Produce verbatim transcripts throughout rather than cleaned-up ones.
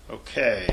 Okay.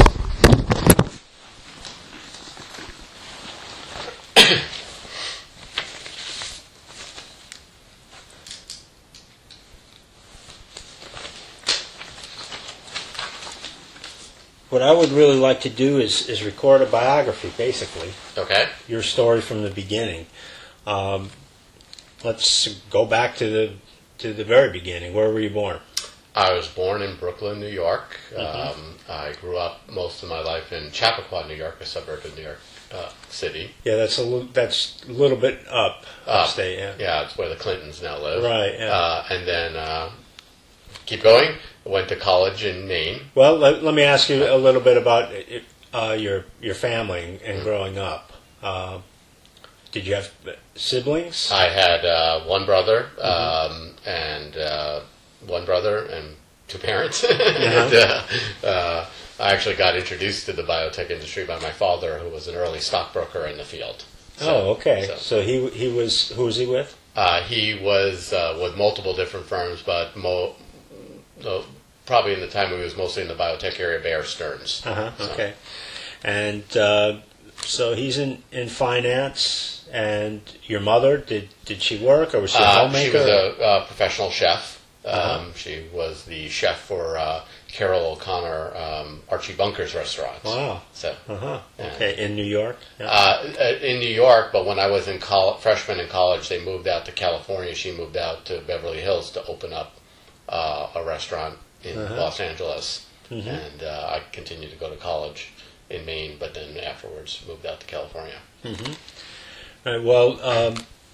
What I would really like to do is, is record a biography, basically. Okay. Your story from the beginning. Um, let's go back to the to the very beginning. Where were you born? I was born in Brooklyn, New York. Mm-hmm. Um, I grew up most of my life in Chappaqua, New York, a suburb of New York uh, City. Yeah, that's a little, that's a little bit up, Uh, upstate. Yeah. Yeah, it's where the Clintons now live. Right. Yeah. Uh, and then uh, keep going. Went to college in Maine. Well, let, let me ask you a little bit about uh, your your family and growing up. Uh, did you have siblings? I had uh, one brother um, and uh, one brother and two parents. and, uh, uh, I actually got introduced to the biotech industry by my father, who was an early stockbroker in the field. So, oh, okay. So, So, he he was who was he with? uh, he was uh, with multiple different firms, but mo- uh, probably in the time he was mostly in the biotech area, Bear Stearns. Uh huh. So- Okay. And uh, so he's in, in finance. And your mother, did did she work or was she a Uh, homemaker? she was a uh, professional chef. Um, Uh-huh. She was the chef for uh, Carol O'Connor, um, Archie Bunker's restaurant. Wow. So, Uh huh. Yeah. Okay. In New York. Yeah. uh, in New York, but when I was in col- freshman in college, they moved out to California. She moved out to Beverly Hills to open up uh, a restaurant in Uh-huh. Los Angeles, Mhm. and uh, I continued to go to college in Maine, but then afterwards moved out to California. Mm-hmm. Right, well, um,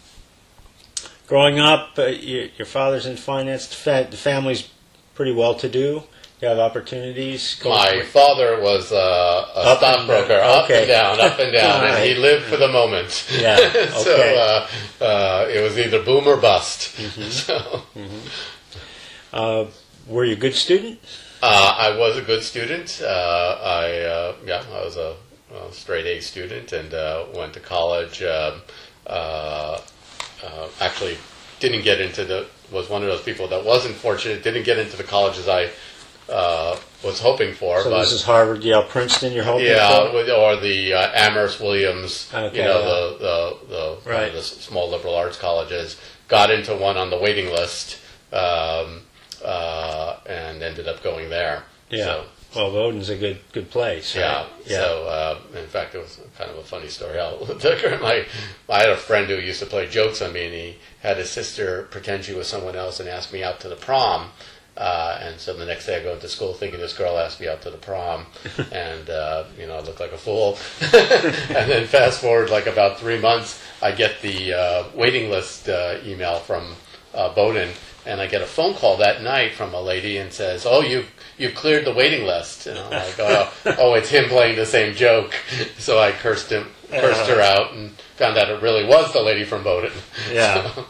growing up, uh, your, your father's in finance. The, fa- the family's pretty well-to-do. You have opportunities. Go My father was uh, a Up and stockbroker, down. up Okay. and down, up and down, and he Right. lived for the moment. Yeah, so okay. uh, uh, it was either boom or bust. So, Uh, were you a good student? uh, I was a good student. Uh, I uh, yeah, I was a, a straight A student, and uh, went to college. Um, uh, uh, actually, didn't get into the was one of those people that wasn't fortunate. Didn't get into the colleges I uh, was hoping for. So but this is Harvard, Yale, Princeton. You're hoping yeah, for? with- or the uh, Amherst Williams, Okay, you know, yeah. the the, the, Right. uh, the s- small liberal arts colleges. Got into one on the waiting list, um, uh, and ended up going there. Yeah. So, Well, Bowdoin's a good good place. yeah. Right? Yeah. So, uh, in fact, it was kind of a funny story. I'll my, I had a friend who used to play jokes on me, and he had his sister pretend she was someone else and ask me out to the prom. Uh, and so the next day I go into school thinking this girl asked me out to the prom, and uh, you know I look like a fool. And then fast forward like about three months, I get the uh, waiting list uh, email from uh, Bowdoin, and I get a phone call that night from a lady and says, "Oh, you you cleared the waiting list." And I'm like, "Oh, oh, it's him playing the same joke." So I cursed him, cursed her out, and found out it really was the lady from Bowdoin. Yeah. So,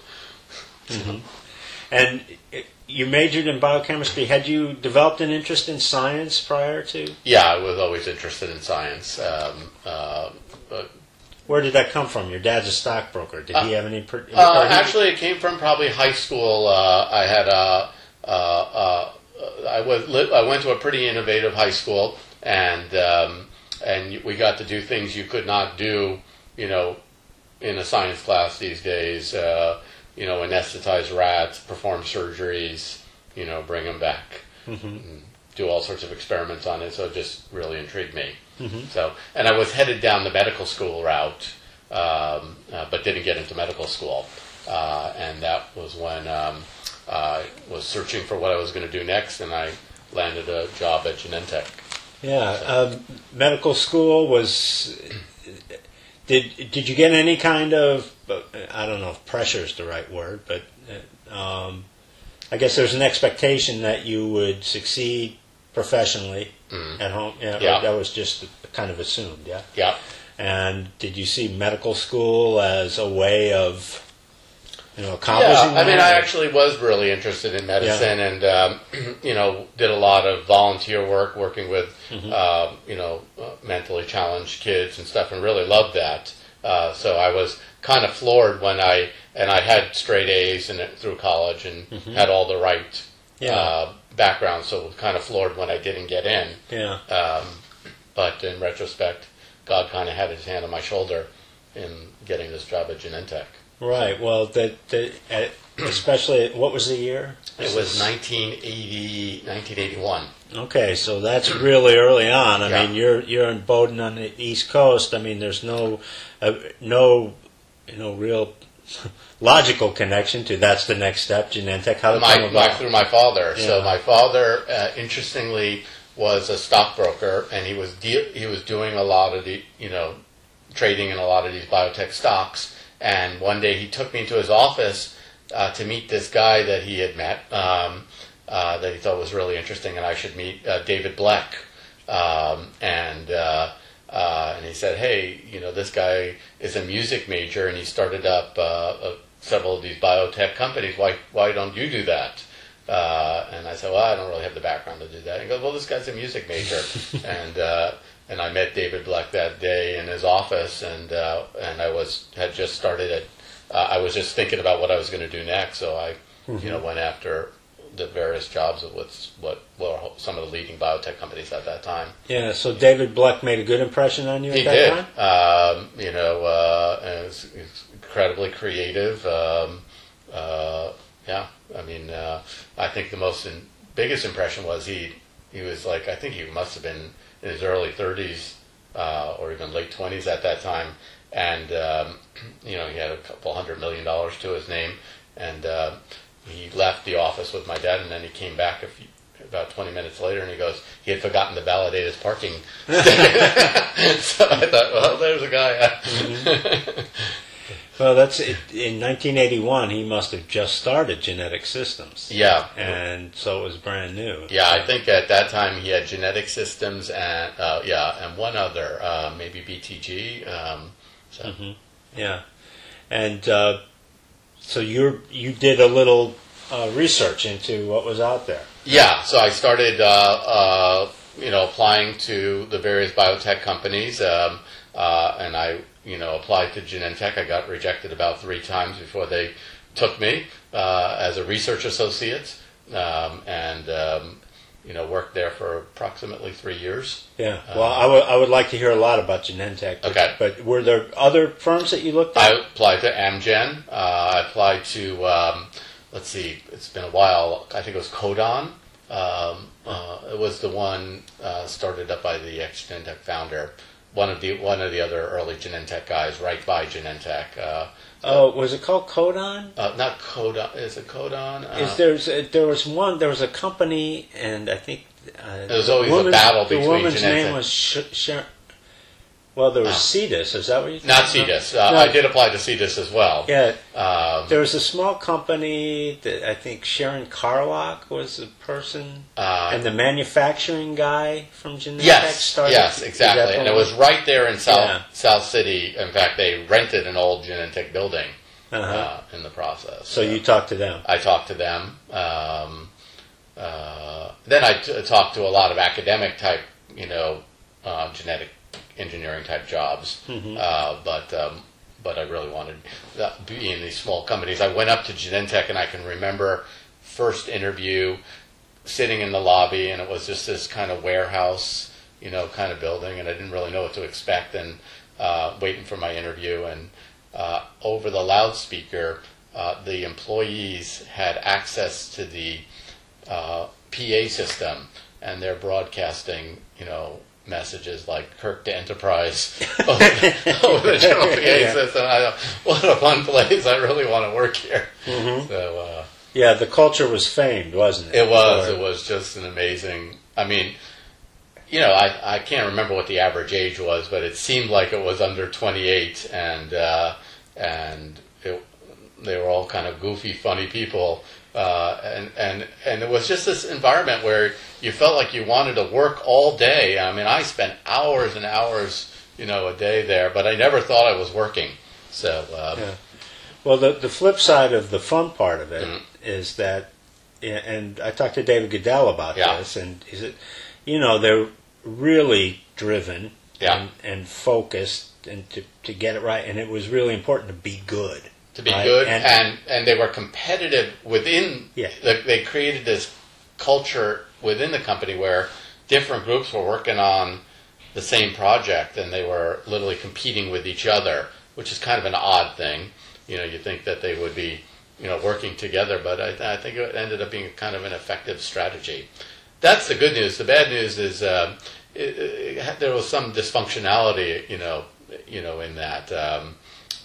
Mhm. And it, you majored in biochemistry. Had you developed an interest in science prior to? yeah, I was always interested in science. Um, uh, but Where did that come from? Your dad's a stockbroker. Did he have any? Per- Uh, or he- actually, it came from probably high school. Uh, I had a, uh, uh, I was li- I went to a pretty innovative high school, and um, and we got to do things you could not do, you know, in a science class these days. Uh, you know, anesthetize rats, perform surgeries, you know, bring them back, and do all sorts of experiments on it. So it just really intrigued me. Mhm. So, and I was headed down the medical school route, um, uh, but didn't get into medical school. Uh, and that was when um, I was searching for what I was going to do next, and I landed a job at Genentech. Yeah. Um, medical school was. Did did you get any kind of? I don't know if pressure is the right word, but uh, um, I guess there's an expectation that you would succeed professionally Mhm. at home. Yeah, Yeah. That was just kind of assumed. Yeah. Yeah. And did you see medical school as a way of, you know, accomplishing Yeah, I mean, that? I actually was really interested in medicine, and um, you know, did a lot of volunteer work, working with Mhm. uh, you know uh, mentally challenged kids and stuff, and really loved that. Uh, so I was kind of floored when I and I had straight A's and through college, and Mhm. had all the right Yeah. uh, background, so kind of floored when I didn't get in. Yeah. Um, but in retrospect, God kind of had his hand on my shoulder in getting this job at Genentech. Right. Well, the, the, uh, especially, what was the year? It was nineteen eighty, nineteen eighty-one. Okay, so that's really early on. I Yeah. mean, you're you're in Bowdoin on the East Coast. I mean, there's no uh, no you know real logical connection to that's the next step. Genentech. How did it My, come my, about? through my father. So Yeah. my father, uh, interestingly, was a stockbroker, and he was de- he was doing a lot of the you know trading in a lot of these biotech stocks. And one day he took me into his office uh, to meet this guy that he had met, um, uh, that he thought was really interesting, and I should meet uh, David Black. Um, and uh, uh, and he said, hey, you know, this guy is a music major, and he started up uh, uh, several of these biotech companies. Why why don't you do that? Uh, and I said, well, I don't really have the background to do that. And he goes, well, this guy's a music major. and uh, and I met David Black that day in his office, and uh, and I was had just started at, uh, I was just thinking about what I was going to do next, so I, mm-hmm. you know, went after the various jobs of what's, what were some of the leading biotech companies at that time. Yeah, so David Black made a good impression on you at he that did. time? Um, you know, uh, and it was, it was incredibly creative. Um, uh, yeah, I mean, uh, I think the most in, biggest impression was he, he was like, I think he must have been in his early thirties uh, or even late twenties at that time. And, um, you know, he had a couple hundred million dollars to his name. And uh, he left the office with my dad, and then he came back a few, about twenty minutes later, and he goes, he had forgotten to validate his parking. So I thought, well, there's a guy. Mm-hmm. Well, that's it. In nineteen eighty-one, he must have just started Genetic Systems. Yeah. And so it was brand new. Yeah, I think at that time he had Genetic Systems and, uh, yeah, and one other, uh, maybe B T G. Um, so. Mm-hmm. Yeah. And uh, so you you did a little uh, research into what was out there. Yeah, so I started, uh, uh, you know, applying to the various biotech companies, um, uh, and I, you know, applied to Genentech. I got rejected about three times before they took me uh, as a research associate, um, and um, you know, worked there for approximately three years. Yeah. Well, uh, I would I would like to hear a lot about Genentech. But, okay. But were there other firms that you looked at? I applied to Amgen. Uh, I applied to, um, let's see, it's been a while. I think it was Codon. Um, uh, it was the one uh, started up by the ex-Genentech founder. One of the one of the other early Genentech guys, right by Genentech. Uh, oh, was it called Codon? Uh, not Codon. Is it Codon? Uh, Is there's a, there was one? There was a company, and I think uh, there was always woman, a battle between the woman's Genentech. name was Sh- Sharon. Well, there was Oh. Cetus. Is that what you? Not Cetus. Uh, No. I did apply to Cetus as well. Yeah. Um, There was a small company that I think Sharon Carlock was the person, uh, and the manufacturing guy from Genentech Yes, started. yes, Is that exactly. the And it one? was right there in South Yeah. South City. In fact, they rented an old Genentech building Uh-huh. uh, in the process. So you talked to them. I talked to them. Um, uh, then I t- talked to a lot of academic type, you know, uh, genetic engineering type jobs. Mm-hmm. Uh, but um, but I really wanted to be in these small companies. I went up to Genentech, and I can remember first interview, sitting in the lobby, and it was just this kind of warehouse, you know, kind of building, and I didn't really know what to expect, and uh, waiting for my interview, and uh, over the loudspeaker, uh, the employees had access to the uh, P A system, and they're broadcasting, you know, messages like Kirk to Enterprise over the, over the general P A Yeah. system. I thought, what a fun place! I really want to work here. Mm-hmm. So. Uh, Yeah, the culture was famed, wasn't it? It was. Or- It was just an amazing. I mean, you know, I, I can't remember what the average age was, but it seemed like it was under twenty-eight, and uh, and it, they were all kind of goofy, funny people, uh, and and and it was just this environment where you felt like you wanted to work all day. I mean, I spent hours and hours, you know, a day there, but I never thought I was working. So. Uh, Yeah. Well, the the flip side of the fun part of it is Mhm. that, and I talked to David Goodell about Yeah. this, and he said, you know, they're really driven Yeah. and, and focused and to, to get it right, and it was really important to be good. To be right? good, And- and, and they were competitive within. Yeah. The, they created this culture within the company where different groups were working on the same project and they were literally competing with each other, which is kind of an odd thing. You know, you think that they would be, you know, working together, but I, I think it ended up being kind of an effective strategy. That's the good news. The bad news is uh, it, it, there was some dysfunctionality, you know, you know, in that. Um,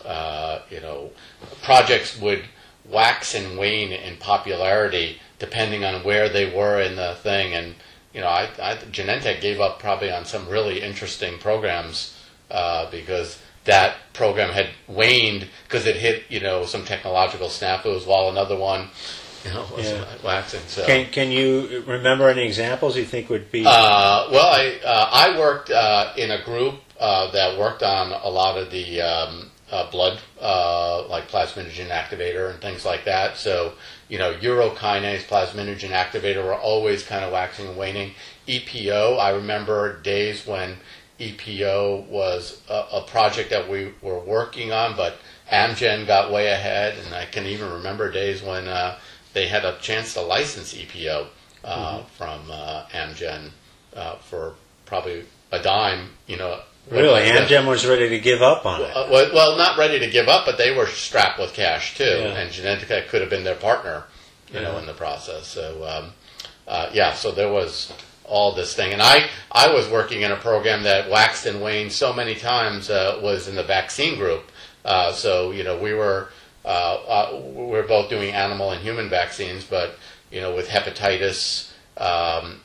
uh, you know, projects would wax and wane in popularity depending on where they were in the thing. And, you know, I, I, Genentech gave up probably on some really interesting programs uh, because that program had waned because it hit, you know, some technological snafus while another one, you know, was Yeah. waxing. So. Can can you remember any examples you think would be? Uh, well, I uh, I worked uh, in a group uh, that worked on a lot of the um, uh, blood, uh, like plasminogen activator and things like that. So, you know, urokinase, plasminogen activator were always kind of waxing and waning. E P O, I remember days when E P O was a, a project that we were working on, but Amgen got way ahead, and I can even remember days when uh, they had a chance to license E P O uh, mm-hmm. from uh, Amgen uh, for probably a dime, you know. Really? Amgen was ready to give up on it? Uh, well, well, not ready to give up, but they were strapped with cash, too, Yeah. and Genentech could have been their partner, you Yeah. know, in the process. So, um, uh, yeah, so there was all this thing. And I, I was working in a program that waxed and waned so many times, uh, was in the vaccine group. Uh, so, you know, we were uh, uh, we were both doing animal and human vaccines, but, you know, with hepatitis um,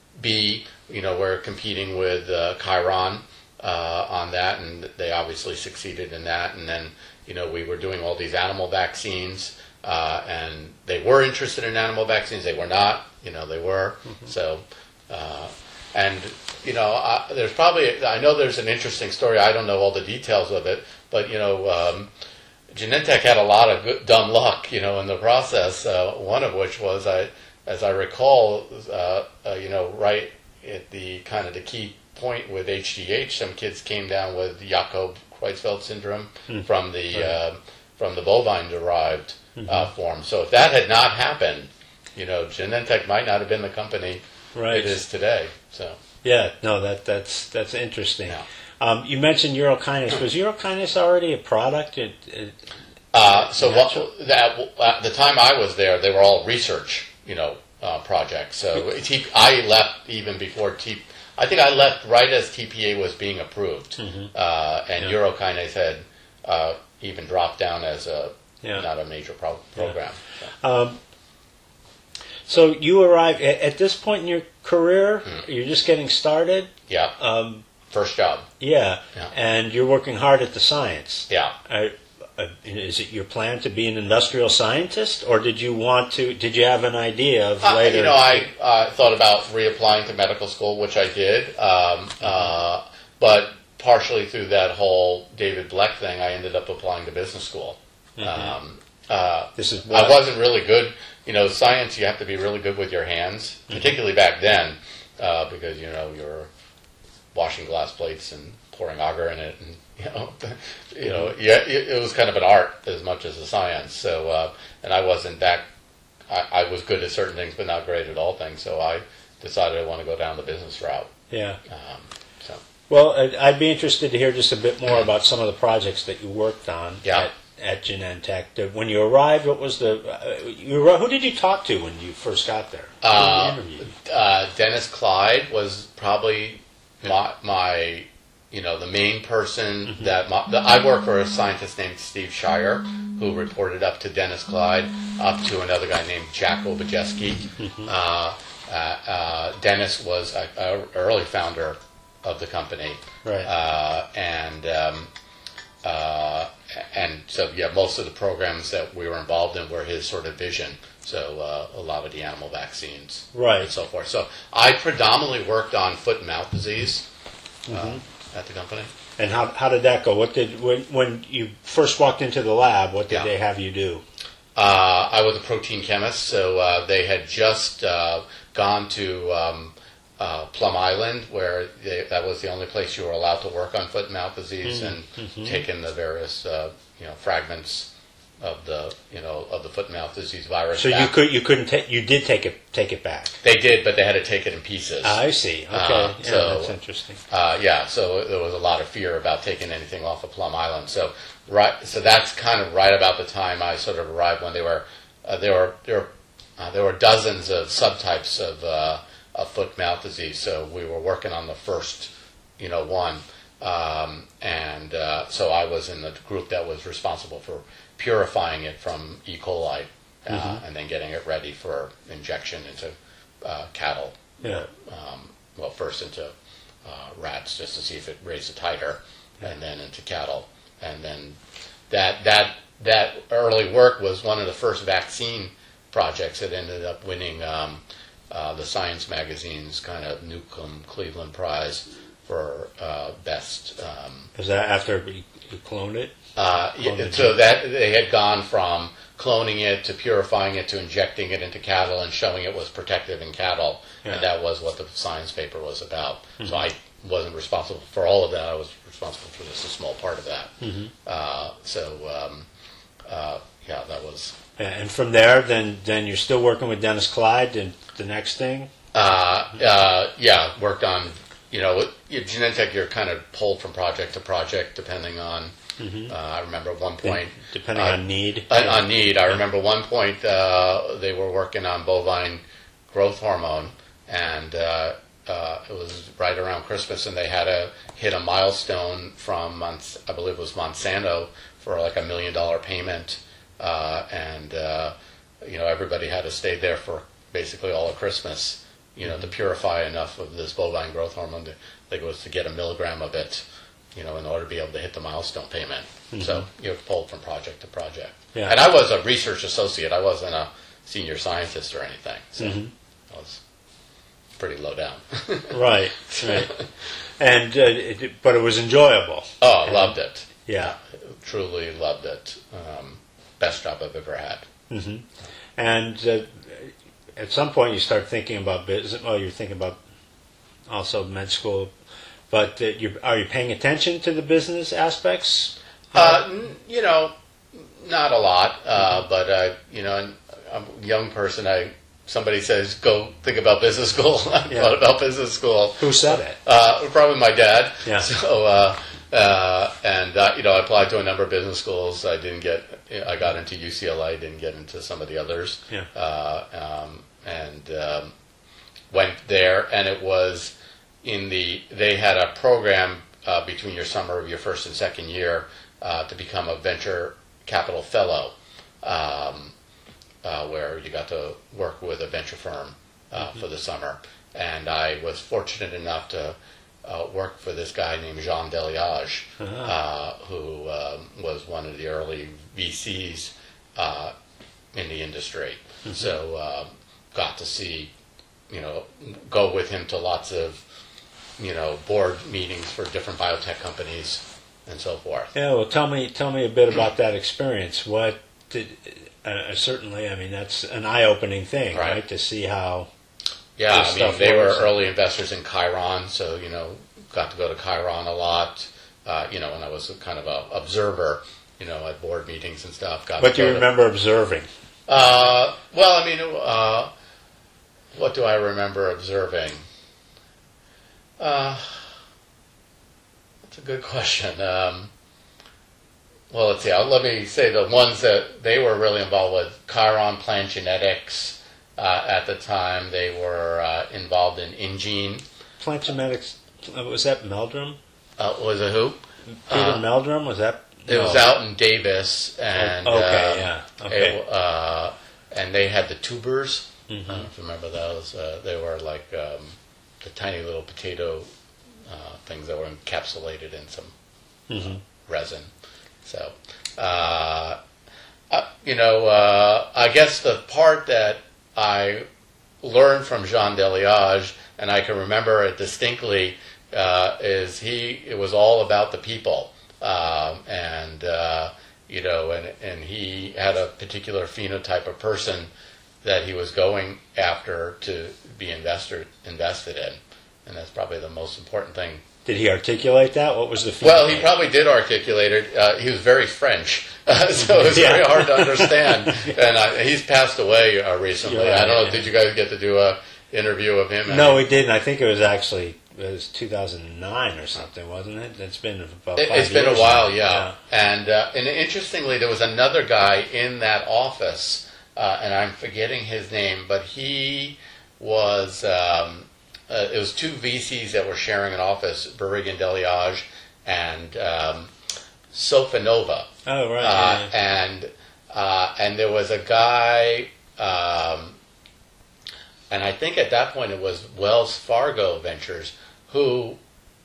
B, you know, we're competing with uh, Chiron uh, on that, and they obviously succeeded in that. And then, you know, we were doing all these animal vaccines, uh, and they were interested in animal vaccines. They were not, you know, they were. Mm-hmm. So, uh, and, you know, I, there's probably, I know there's an interesting story. I don't know all the details of it, but, you know, um, Genentech had a lot of good, dumb luck, you know, in the process. Uh, one of which was, I, as I recall, uh, uh, you know, right at the kind of the key point with H D H, some kids came down with Jakob-Creutzfeldt syndrome mm. from the right. uh, from the bovine-derived mm-hmm. uh, form. So if that had not happened, you know, Genentech might not have been the company right. it is today. So yeah, no, that that's that's interesting. Yeah. Um, you mentioned urokinase. Was urokinase already a product? It, it, uh, so what, that, at the time I was there, they were all research, you know, uh, projects. So T, I left even before T. I think I left right as T P A was being approved, mm-hmm. uh, and yeah. urokinase had uh, even dropped down as a yeah. not a major pro- program. Yeah. So. Um, so you arrived at, at this point in your career. Mm-hmm. You're just getting started. Yeah. Um, First job. Yeah. yeah. And you're working hard at the science. Yeah. Uh, uh, is it your plan to be an industrial scientist, or did you want to? Did you have an idea of uh, later? You know, I uh, thought about reapplying to medical school, which I did, um, mm-hmm. uh, but partially through that whole David Bleck thing, I ended up applying to business school. Mm-hmm. Um, uh, this is what? I wasn't really good. You know, science, you have to be really good with your hands, mm-hmm. particularly back then, uh, because you know you're washing glass plates and pouring agar in it, and you know, you know, yeah, it, it was kind of an art as much as a science. So, uh, and I wasn't that. I, I was good at certain things, but not great at all things. So I decided I want to go down the business route. Yeah. Um, so. Well, I'd be interested to hear just a bit more about some of the projects that you worked on yeah. at, at Genentech. When you arrived, what was the? Uh, you, who did you talk to when you first got there? Uh, uh, Dennis Clyde was probably. My, my, you know, the main person mm-hmm. that my, the, I work for a scientist named Steve Shire, who reported up to Dennis Clyde, up to another guy named Jack Obajeski. Mm-hmm. Uh, uh, uh, Dennis was an early founder of the company, right? Uh, and um, uh, and so yeah, most of the programs that we were involved in were his sort of vision. So uh, a lot of the animal vaccines, right, and so forth. So I predominantly worked on foot and mouth disease uh, mm-hmm. at the company. And how how did that go? What did when when you first walked into the lab? What did yeah. they have you do? Uh, I was a protein chemist, so uh, they had just uh, gone to um, uh, Plum Island, where they, that was the only place you were allowed to work on foot and mouth disease, mm-hmm. and mm-hmm. taken the various uh, you know fragments of the you know of the foot and mouth disease virus. So you back. could you couldn't take you did take it take it back. They did, but they had to take it in pieces. I see. Okay, Uh, yeah, so- that's interesting. Uh, yeah, so there was a lot of fear about taking anything off of Plum Island. So right, so that's kind of right about the time I sort of arrived when they were uh, there were there were uh, there were dozens of subtypes of uh, of foot mouth disease. So we were working on the first, you know, one, um, and uh, so I was in the group that was responsible for purifying it from E. coli uh, Mhm. and then getting it ready for injection into uh, cattle. Yeah. Um, well, first into uh, rats just to see if it raised the titer, and then into cattle, and then that that that early work was one of the first vaccine projects that ended up winning um, uh, the Science magazine's kind of Newcomb Cleveland Prize for uh, best. Um, Was that after you you cloned it? uh, Clone yeah, the so gene. that they had gone from cloning it to purifying it to injecting it into cattle and showing it was protective in cattle, Yeah. and that was what the science paper was about. So I wasn't responsible for all of that. I was responsible for just a small part of that. Mhm. Uh, so um, uh, yeah, that was. Yeah, and from there, then then you're still working with Dennis Clyde, and the next thing. Uh, uh, yeah, worked on, you know, at Genentech, you're kind of pulled from project to project depending on, uh, I remember at one point. Depending uh, on need. On, on need. I remember one point uh, they were working on bovine growth hormone, and uh, uh, it was right around Christmas, and they had to hit a milestone from, Mons- I believe it was Monsanto, for like a million dollar payment, uh, and uh, you know everybody had to stay there for basically all of Christmas, you know, to purify enough of this bovine growth hormone. To, I think it was to get a milligram of it, you know, in order to be able to hit the milestone payment. So you're pulled from project to project. Yeah. And I was a research associate. I wasn't a senior scientist or anything. So Mhm. I was pretty low down. Right, right. And uh, it, but it was enjoyable. Oh, loved it. Yeah. Truly loved it. Um, best job I've ever had. hmm And uh, at some point, you start thinking about business. Well, you're thinking about also med school, but uh, you are you paying attention to the business aspects? Uh, n- you know, not a lot, uh, but uh, you know, and I'm a young person. I somebody says go think about business school. I Yeah. thought about business school. Who said it? Uh, probably my dad. Yeah. So, uh, uh, and uh, you know, I applied to a number of business schools. I didn't get. I got into U C L A. Didn't get into some of the others. Yeah. Uh, um, and um, went there, and it was in the. They had a program uh, between your summer of your first and second year uh, to become a venture capital fellow. Um, uh, where you got to work with a venture firm uh, Mm-hmm. for the summer. And I was fortunate enough to uh, work for this guy named Jean Deliage, Uh-huh. uh, who um, was one of the early V Cs uh, in the industry. Mm-hmm. So um, got to see, you know, go with him to lots of, you know, board meetings for different biotech companies and so forth. Yeah. Well, tell me tell me a bit about that experience. What did uh, certainly? I mean, that's an eye-opening thing, Right. right? To see how. Yeah, This I mean, stuff they were works. early investors in Chiron, so, you know, got to go to Chiron a lot, uh, you know, and I was a kind of a observer, you know, at board meetings and stuff. Got What to do you go to- remember observing? Uh, well, I mean, uh, what do I remember observing? Uh, that's a good question. Um, well, let's see. I'll, let me say the ones that they were really involved with: Chiron, Plant Genetics. Uh, at the time, they were uh, involved in InGene. Plant genetics. uh, Was that Meldrum? Uh, was it who? Peter Uh, Meldrum? Was that? It was no. out in Davis, and Okay, uh, yeah, okay. it, uh, and they had the tubers. Mhm. I don't know if you remember those. Uh, they were like um, the tiny little potato uh, things that were encapsulated in some Mhm. resin. So, uh, uh, you know, uh, I guess the part that I learned from Jean Deliage, and I can remember it distinctly, uh, is he. It was all about the people, um, and uh, you know, and and he had a particular phenotype of person that he was going after to be investor invested in, and that's probably the most important thing. Did he articulate that? What was the feedback? Well, he probably did articulate it. Uh, he was very French, uh, so it was Yeah. very hard to understand. And uh, he's passed away uh, recently. You're right, I don't know. yeah. Did you guys get to do a interview of him? No, we didn't. I think it was actually it was two thousand nine or something, wasn't it? It's been about It, five it's been a years while, now. yeah. And uh, and interestingly, there was another guy in that office, uh, and I'm forgetting his name, but he was. Um, uh, it was two V Cs that were sharing an office: Bouygues and Deliage and um, Sofinova. Oh, right. Uh, yeah. and uh, and there was a guy, um, and I think at that point it was Wells Fargo Ventures, who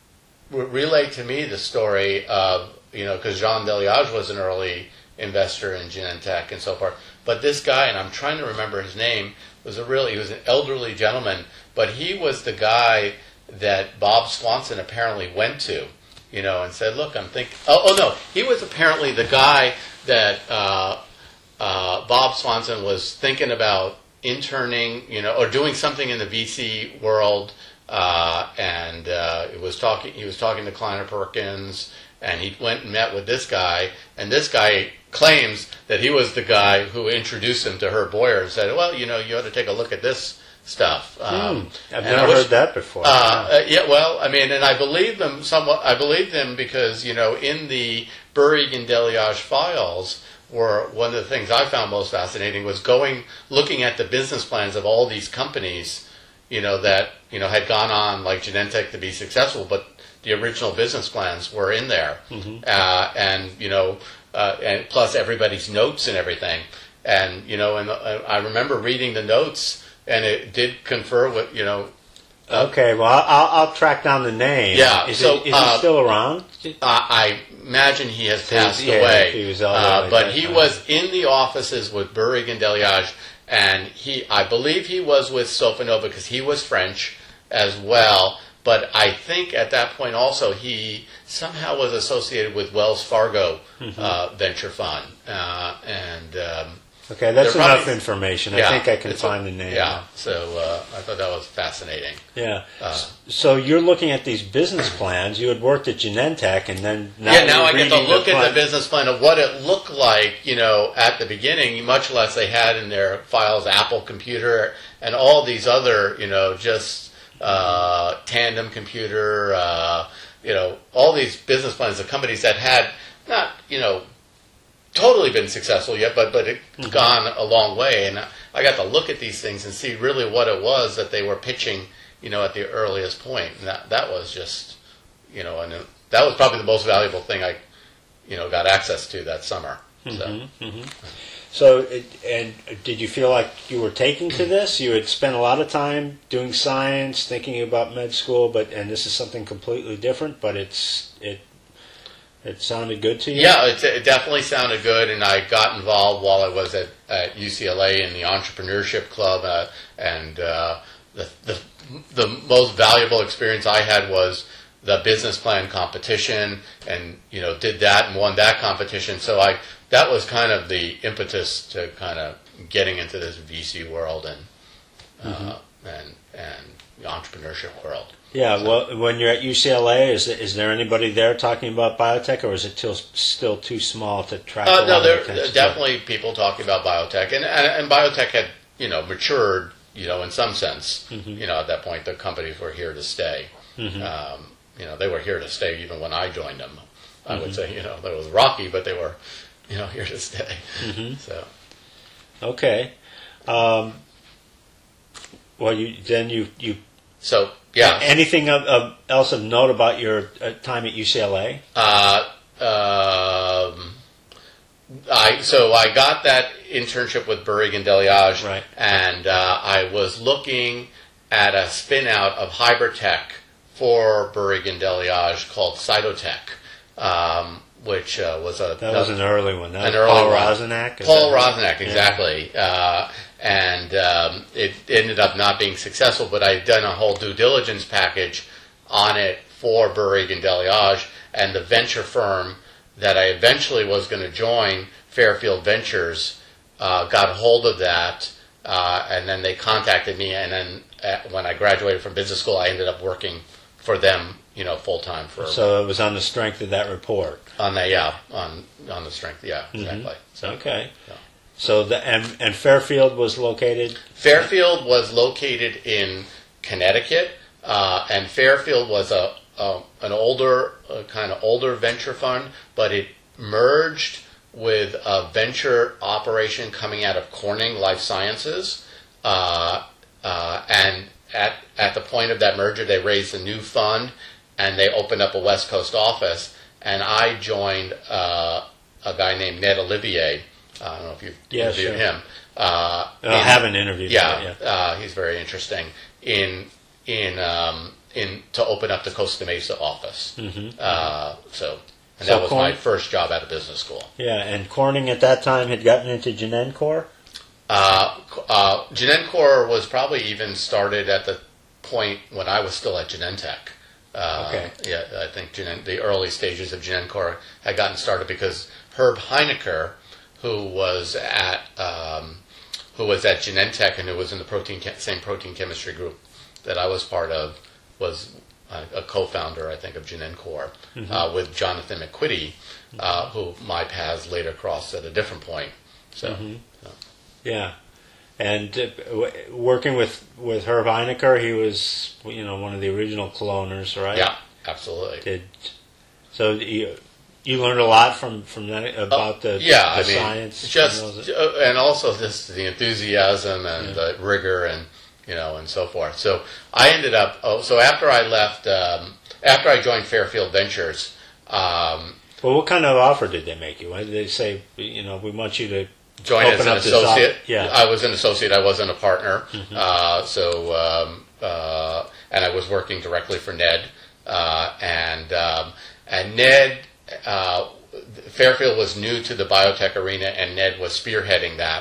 re- relayed to me the story of, you know, because Jean Deliage was an early investor in Genentech and so forth. But this guy, and I'm trying to remember his name, was a really, he was an elderly gentleman, but he was the guy that Bob Swanson apparently went to, you know, and said, look, I'm thinking, oh, oh no, he was apparently the guy that uh, uh, Bob Swanson was thinking about interning, you know, or doing something in the V C world, uh, and uh, it was talking. He was talking to Kleiner Perkins, and he went and met with this guy, and this guy claims that he was the guy who introduced him to Herb Boyer and said, well, you know, you ought to take a look at this stuff. Um, Hmm. I've and never I wish- heard that before. uh, uh, yeah, well, I mean, and I believe them somewhat. I believe them because, you know, in the Bouygues and Deliage files, were one of the things I found most fascinating was going, looking at the business plans of all these companies, you know, that, you know, had gone on like Genentech to be successful, but the original business plans were in there. Mm-hmm. Uh, and, you know, uh, and plus everybody's notes and everything. And, you know, and uh, I remember reading the notes, and it did confer with, you know, Okay, well, I'll, I'll track down the name. Yeah, Is, so, it, is uh, he still around? Uh, I imagine he has passed yeah, away. if he was elderly uh, at but that he time. was in the offices with Bouygues and Deliage, and he, I believe he was with Sofinova because he was French as well. But I think at that point also he somehow was associated with Wells Fargo Mm-hmm. uh, Venture Fund, uh, and um, Okay, that's they're enough probably- information. I yeah, think I can it's a- find the name. Yeah, so uh, I thought that was fascinating. Yeah. Uh, So you're looking at these business plans. You had worked at Genentech, and then now yeah, now you're I get to reading look at plan- the business plan of what it looked like, you know, at the beginning, much less they had in their files Apple Computer and all these other, you know, just uh, Tandem Computer, uh, you know, all these business plans of companies that had not, you know, totally been successful yet, but but it Mm-hmm. gone a long way. And I got to look at these things and see really what it was that they were pitching, you know, at the earliest point. And that that was just, you know, and that was probably the most valuable thing I, you know, got access to that summer. So. Mm-hmm. So, it, and did you feel like you were taking to this? You had spent a lot of time doing science, thinking about med school, but and this is something completely different. But it's it it sounded good to you. Yeah, it, it definitely sounded good, and I got involved while I was at, at U C L A in the entrepreneurship club, uh, and uh, the, the the most valuable experience I had was the business plan competition, and you know did that and won that competition. So I that was kind of the impetus to kind of getting into this V C world and uh, Mm-hmm. and and the entrepreneurship world. Yeah. Well, when you're at U C L A, is is there anybody there talking about biotech, or is it till, still too small to track? a Uh, lot no, of there attention to? definitely people talking about biotech, and, and and biotech had you know matured, you know, in some sense. Mm-hmm. You know, at that point, the companies were here to stay. Mm-hmm. Um, you know, they were here to stay even when I joined them. I Mm-hmm. would say, you know, that was rocky, but they were, you know, here to stay. Mm-hmm. So Okay. Um, well, you then you you so yeah. anything of, of else of note about your uh, time at U C L A? Uh, um, I so I got that internship with Bouygues and Deliage, Right. and uh, I was looking at a spin out of Hybridtech for Bouygues and Deliage called Cytotech, um, which uh, was a That was an early one. That an was early Paul one. Rozenak. is Paul that right? Rozenak, Yeah. exactly. Uh, and um, it ended up not being successful, but I'd done a whole due diligence package on it for Bouygues and Deliage, and the venture firm that I eventually was going to join, Fairfield Ventures, uh, got hold of that uh, and then they contacted me, and then at, when I graduated from business school, I ended up working for them, you know, full time for. So it was on the strength of that report. On the yeah, on on the strength, yeah, exactly. Mm-hmm. So, okay. Yeah. So the and, and Fairfield was located. Fairfield was located in Connecticut, uh, and Fairfield was a, a an older uh, kind of older venture fund, but it merged with a venture operation coming out of Corning Life Sciences, uh, uh, and at at the point of that merger, they raised a new fund, and they opened up a West Coast office, and I joined uh, a guy named Ned Olivier. I don't know if you've Yeah, interviewed sure. him. Uh, I in- haven't interviewed. yeah, him, yeah. Uh, he's very interesting in in um, in to open up the Costa Mesa office. Mm-hmm. Uh, so, and So that was Corn- my first job out of business school. Yeah, and Corning at that time had gotten into Genencore. Uh, uh, Genentech was probably even started at the point when I was still at Genentech. Uh, Okay. Yeah, I think Genen- the early stages of Genentech had gotten started because Herb Heinecker, who was at um, who was at Genentech and who was in the protein che- same protein chemistry group that I was part of, was a, a co-founder, I think, of Genentech Mm-hmm. uh, with Jonathan McQuitty, uh, who my paths later crossed at a different point. So. Mm-hmm. so. Yeah, and uh, w- working with with Herb Heinecker, he was you know one of the original cloners, right? Yeah, absolutely. Did so you you learned a lot from from that about the, yeah, the I mean, science, just and those- uh, and also just the enthusiasm and Yeah. the rigor and you know and so forth. So I ended up. Oh, so after I left, um, after I joined Fairfield Ventures. Um, Well, what kind of offer did they make you? Why did they say you know we want you to Joined open as an up this associate. op- yeah. I was an associate. I wasn't a partner. Mm-hmm. Uh, so, um, uh, and I was working directly for Ned. Uh, and um, and Ned uh, Fairfield was new to the biotech arena, and Ned was spearheading that.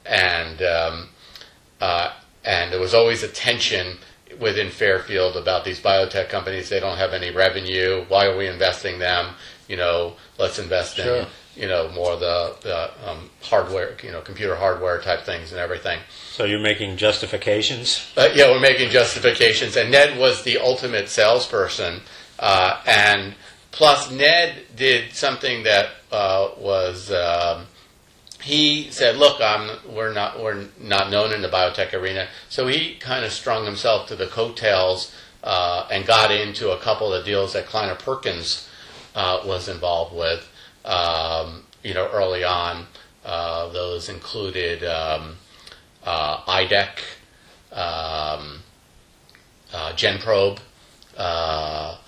And um, uh, and there was always a tension within Fairfield about these biotech companies. They don't have any revenue. Why are we investing them? You know, let's invest Sure. in. You know, more the, the um, hardware, you know, computer hardware type things and everything. So you're making justifications. Uh, yeah, we're making justifications. And Ned was the ultimate salesperson. Uh, and plus, Ned did something that uh, was, um, he said, look, I'm, we're, not, we're not known in the biotech arena. So he kind of strung himself to the coattails uh, and got into a couple of deals that Kleiner Perkins uh, was involved with. Um, you know, early on, uh, those included um, uh, I D E C, um, uh, GenProbe. Uh,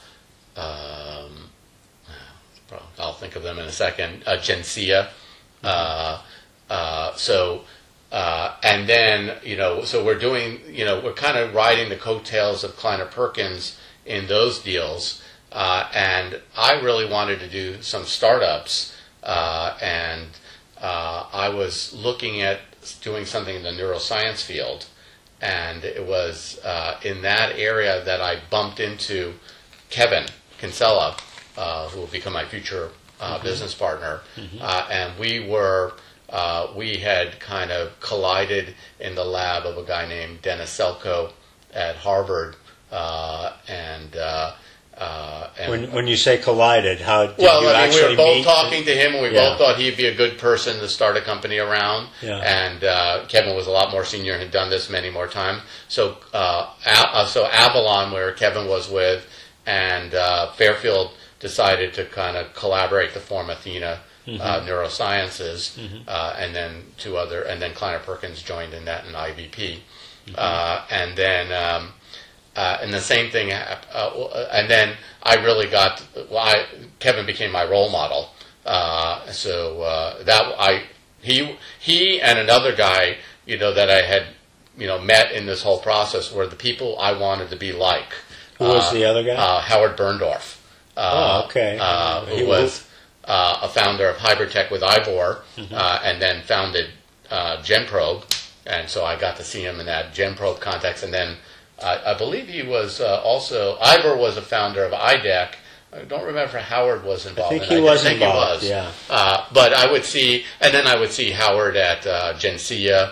um, I'll think of them in a second. Uh, Gencia. Uh, uh, so, uh, and then you know, so we're doing, you know, we're kind of riding the coattails of Kleiner Perkins in those deals. Uh, and I really wanted to do some startups, uh, and uh, I was looking at doing something in the neuroscience field, and it was uh, in that area that I bumped into Kevin Kinsella, uh, who will become my future uh, mm-hmm. business partner, mm-hmm. uh, and we were uh, we had kind of collided in the lab of a guy named Dennis Selko at Harvard, uh, and. Uh, Uh, and When when you say collided, how did well, you I mean, we actually were both meet? talking to him, and we Yeah. both thought he'd be a good person to start a company around. Yeah. And uh, Kevin was a lot more senior and had done this many more times. So, uh, A- uh, so Avalon, where Kevin was with, and uh, Fairfield decided to kind of collaborate to form Athena mm-hmm. uh, Neurosciences, mm-hmm. uh, and then two other, and then Kleiner Perkins joined in that, and I V P, mm-hmm. uh, and then. Um, Uh, and the same thing, uh, and then I really got. Well, I, Kevin became my role model. Uh, so uh, that I he he and another guy, you know, that I had, you know, met in this whole process were the people I wanted to be like. Who was uh, the other guy? Uh, Howard Berndorf. Uh, oh, okay. Uh, who he was uh, a founder of Hybridtech with Ivor, mm-hmm. uh, and then founded uh, GenProbe, and so I got to see him in that GenProbe context, and then. Uh, I believe he was uh, also, Ivor was a founder of I D E C. I don't remember if Howard was involved. I think in he it. was I think involved, he was. yeah. Uh, but I would see, and then I would see Howard at uh, Gencia,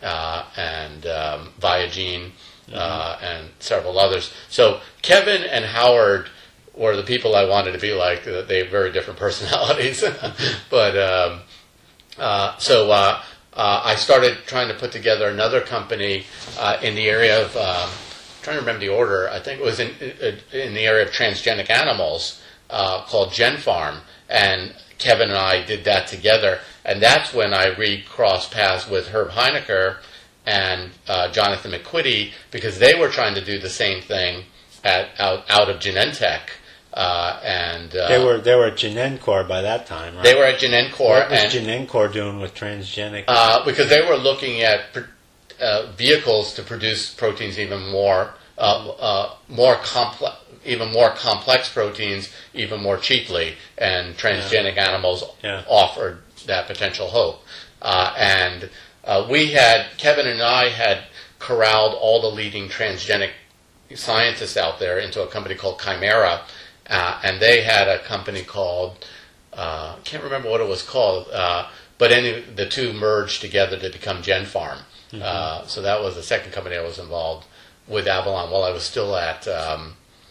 uh, and um, Viagene, uh, and several others. So Kevin and Howard were the people I wanted to be like. Uh, They have very different personalities. but um, uh, so uh, uh, I started trying to put together another company uh, in the area of, um, I'm trying to remember the order, I think it was in, in the area of transgenic animals uh, called GenFarm. And Kevin and I did that together. And that's when I recrossed paths with Herb Heinecker and uh, Jonathan McQuitty, because they were trying to do the same thing at, out, out of Genentech. Uh, and uh, They were they were at Genentech by that time, right? they were at Genentech. What was and, Genentech doing with transgenic? uh, because they were looking at pr- uh, vehicles to produce proteins even more uh, uh, more complex, even more complex proteins, even more cheaply, and transgenic animals Yeah. offered that potential hope. Uh, and uh, we had Kevin and I had corralled all the leading transgenic scientists out there into a company called Chimera, uh, and they had a company called uh, I can't remember what it was called, uh, but any, the two merged together to become GenFarm. Mm-hmm. Uh, so that was the second company I was involved with Avalon while I was still at um,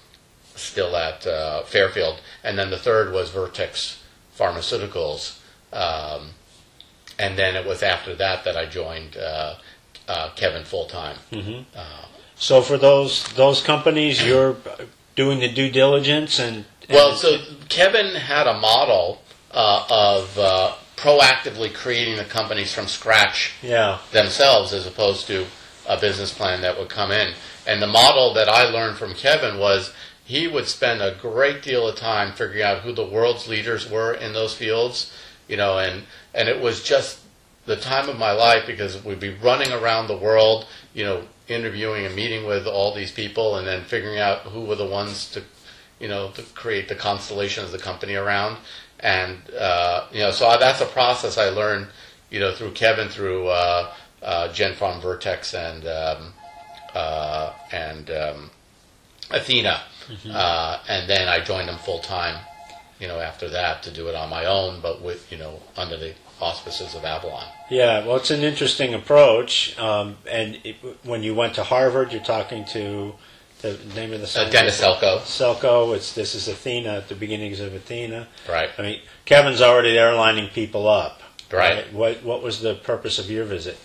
still at uh, Fairfield, and then the third was Vertex Pharmaceuticals, um, and then it was after that that I joined uh, uh, Kevin full time. Mm-hmm. Uh, So for those those companies, you're doing the due diligence and, and well, so Kevin had a model uh, of uh, proactively creating the companies from scratch yeah, themselves, as opposed to a business plan that would come in. And the model that I learned from Kevin was he would spend a great deal of time figuring out who the world's leaders were in those fields, you know, and and it was just the time of my life, because we'd be running around the world, you know, interviewing and meeting with all these people, and then figuring out who were the ones to, you know, to create the constellation of the company around. And, uh, you know, so I, that's a process I learned, you know, through Kevin, through uh, uh, GenFarm, Vertex, and um, uh, and um, Athena. Mm-hmm. Uh, and then I joined them full time, you know, after that to do it on my own, but with, you know, under the auspices of Avalon. yeah. Well, it's an interesting approach. Um, and it, when you went to Harvard, you're talking to the name of the Uh, Dennis Selko. Selko. It's this is Athena at the beginnings of Athena. Right. I mean, Kevin's already there lining people up. Right. What What was the purpose of your visit?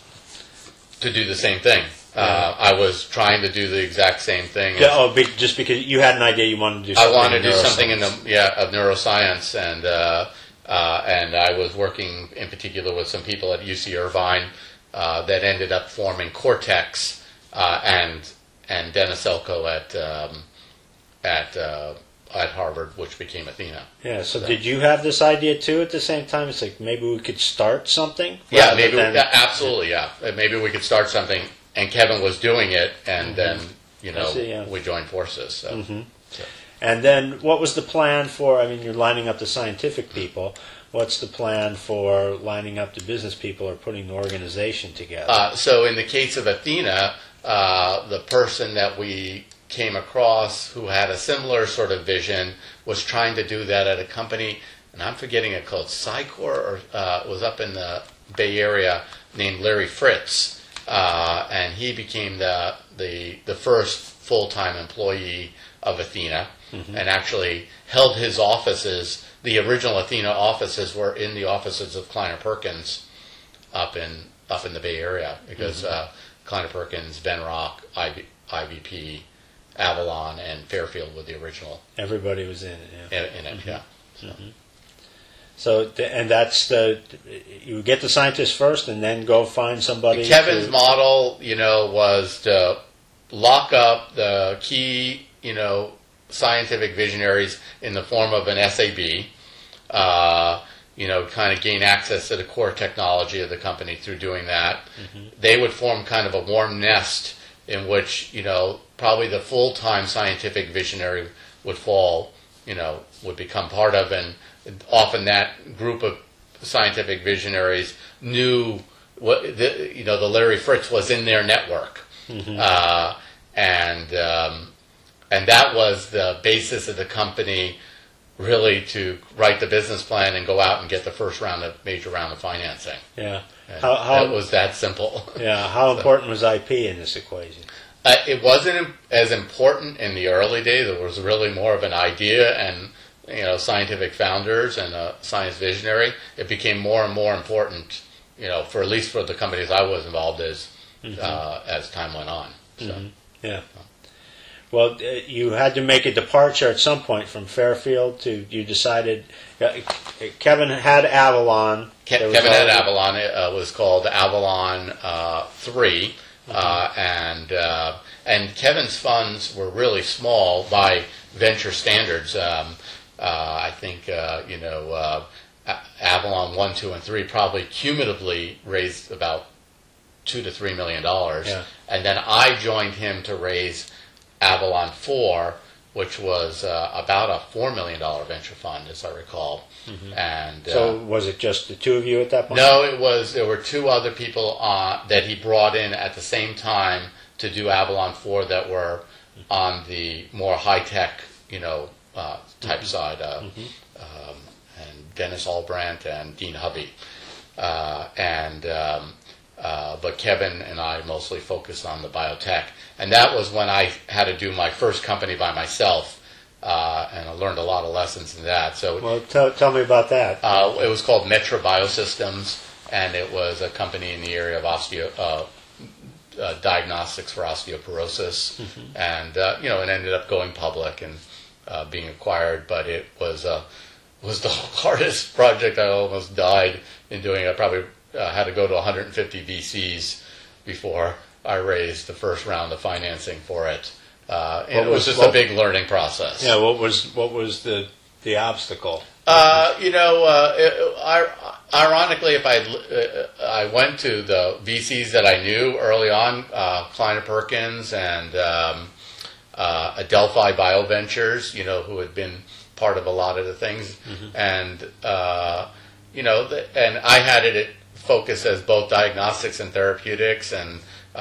To do the same thing. Yeah. Uh, I was trying to do the exact same thing. Yeah, oh, be, just because you had an idea, you wanted to do I something. wanted to in do something in the neuroscience. yeah of neuroscience, and uh, uh, and I was working in particular with some people at U C Irvine uh, that ended up forming Cortex, uh, and and Dennis Selko at um, at uh, at Harvard, which became Athena. Yeah. So, did you have this idea too at the same time? It's like maybe we could start something. Yeah, rather maybe than- we, yeah, absolutely, yeah. Uh, Maybe we could start something, and Kevin was doing it, and then you know I see, yeah. we joined forces. So. Mhm. So. And then, what was the plan for? I mean, you're lining up the scientific people. What's the plan for lining up the business people or putting the organization together? Uh, so in the case of Athena, uh, the person that we came across who had a similar sort of vision was trying to do that at a company, and I'm forgetting it, called Psycor, or uh, was up in the Bay Area, named Larry Fritz, uh, and he became the the the first full-time employee of Athena, mm-hmm. and actually held his offices. The original Athena offices were in the offices of Kleiner Perkins up in up in the Bay Area, because mm-hmm. uh, Kleiner Perkins, Venrock, I V P, Avalon, and Fairfield were the original Everybody was in it. Yeah. in, in it. Mm-hmm. Yeah. So. Mm-hmm. So, th- and that's the you get the scientists first, and then go find somebody. Kevin's to, model, you know, was to lock up the key, you know, scientific visionaries in the form of an S A B, uh, you know, kind of gain access to the core technology of the company through doing that. Mm-hmm. They would form kind of a warm nest in which, you know, probably the full-time scientific visionary would fall, you know, would become part of, and often that group of scientific visionaries knew what, the, you know, the Larry Fritz was in their network. Mm-hmm. Uh, and um, and that was the basis of the company, really, to write the business plan and go out and get the first round of major round of financing. Yeah, And How- how- it was that simple. Yeah. How important was I P in this equation? Uh, it wasn't im- as important in the early days. It was really more of an idea and, you know, scientific founders and a science visionary. It became more and more important, you know, for at least for the companies I was involved as Mm-hmm. uh, as time went on. So. Mm-hmm. Yeah. Well, uh, you had to make a departure at some point from Fairfield to. You decided. Uh, Kevin had Avalon. Ke- There was Kevin had already- Avalon. It uh, was called Avalon uh, Three, uh, and uh, and Kevin's funds were really small by venture standards. Um, uh, I think uh, you know uh, A- Avalon One, Two, and Three probably cumulatively raised about two to three million dollars, Yeah. and then I joined him to raise Avalon Four, which was uh, about a four million dollar venture fund, as I recall, and. Uh, So was it just the two of you at that point? no, it was. There were two other people uh, that he brought in at the same time to do Avalon Four that were on the more high tech, you know, uh, type side. Uh, um, and Dennis Albrandt and Dean Hubby, uh, and um, uh, but Kevin and I mostly focused on the biotech, and that was when I had to do my first company by myself. Uh, and I learned a lot of lessons in that. So Well, tell, tell me about that. uh, it was called Metra Biosystems, and it was a company in the area of osteo uh, uh, diagnostics for osteoporosis, and uh, you know, it ended up going public and uh, being acquired. But it was uh, was the hardest project. I almost died in doing it. I probably uh, had to go to one hundred fifty V Cs before I raised the first round of financing for it. Uh, and What it was was- just what- a big learning process. Yeah. What was what was the the obstacle? Uh, you know, uh, it, I, ironically, if I uh, I went to the V Cs that I knew early on, uh, Kleiner Perkins and um, uh, Adelphi Bioventures, you know, who had been part of a lot of the things, and uh, you know, the, and I had it focused as both diagnostics and therapeutics, and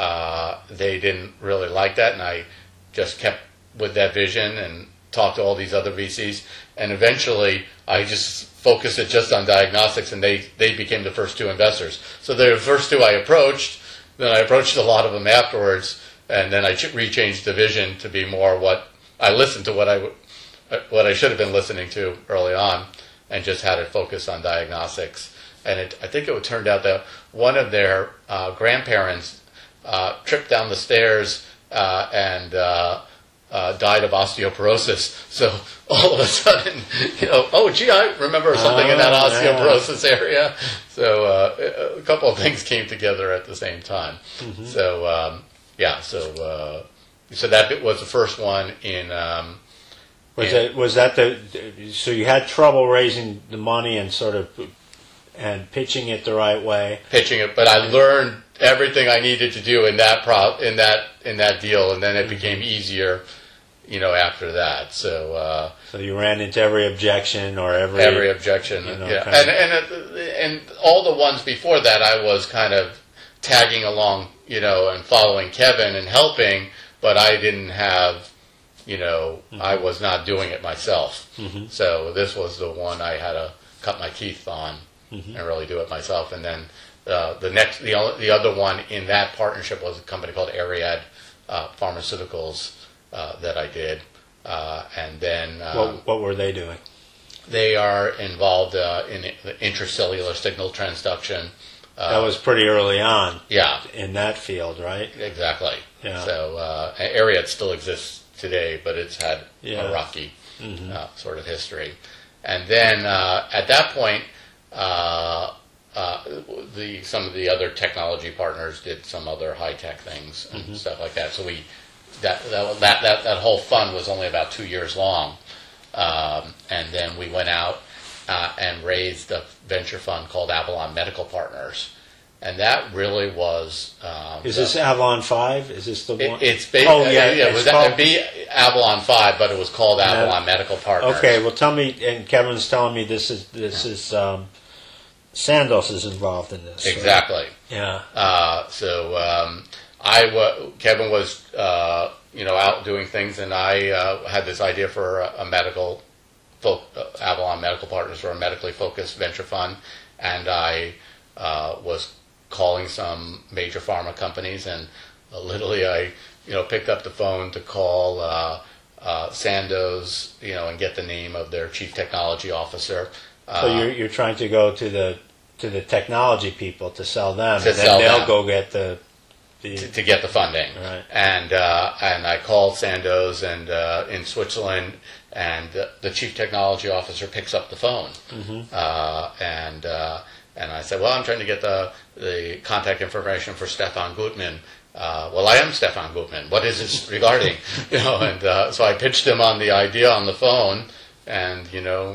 uh, they didn't really like that, and I just kept with that vision and talked to all these other V Cs, and eventually I just focused it just on diagnostics, and they, they became the first two investors. So they're the first two I approached, then I approached a lot of them afterwards, and then I ch- rechanged the vision to be more what I listened to what I w- what I should have been listening to early on, and just had it focused on diagnostics. And it, I think it turned out that one of their uh, grandparents uh, tripped down the stairs uh, and uh, uh, died of osteoporosis. So all of a sudden, you know, oh, gee, I remember something in that Oh, yeah. osteoporosis area. So uh, a couple of things came together at the same time. So um, yeah, so uh, so that bit was the first one in. Um, Was Yeah. that was that the? So you had trouble raising the money and sort of and pitching it the right way. pitching it, but I learned everything I needed to do in that pro in that in that deal, and then it became easier, you know, after that. So uh, So you ran into every objection or every. every objection, you know, yeah, kind and of- and uh, and all the ones before that, I was kind of tagging along, you know, and following Kevin and helping, but I didn't have, you know, I was not doing it myself. So this was the one I had to cut my teeth on and really do it myself. And then uh, the next, the o- the other one in that partnership was a company called Ariad uh, Pharmaceuticals uh, that I did, uh, and then um, What, what were they doing? they are involved uh, in the intracellular signal transduction. Uh, That was pretty early on yeah, in that field, right? exactly. Yeah. So uh, Ariad still exists today, but it's had Yeah. a rocky uh, sort of history. And then uh, at that point, uh, uh, the some of the other technology partners did some other high tech things and stuff like that. So we that that that that, that whole fund was only about two years long, um, and then we went out uh, and raised a venture fund called Avalon Medical Partners, and that really was. Um, Is the- this Avalon Five? Is this the it, one? it's ba- Oh, yeah, yeah, yeah. It it's was called- it'd be Avalon Five, but it was called Avalon Medical Partners. Okay, well, tell me. And Kevin's telling me this is this is um, Sandoz is involved in this. right? exactly. Yeah. Uh, so um, I wa- Kevin was uh, you know out doing things, and I uh, had this idea for a, a medical fo- uh, Avalon Medical Partners for a medically focused venture fund, and I uh, was calling some major pharma companies, and uh, literally I, you know, picked up the phone to call uh, uh, Sandoz, you know, and get the name of their chief technology officer. Uh, So you're you're trying to go to the to the technology people to sell them, To and then sell they'll them. go get the the. to, to get the funding. Right. And uh, and I called Sandoz and uh, in Switzerland, and uh, the chief technology officer picks up the phone, Mm-hmm. uh, and uh, and I said, well, I'm trying to get the the contact information for Stefan Gutmann. Uh, well, I am Stefan Gutmann. What is this regarding? You know, and uh, so I pitched him on the idea on the phone, and you know,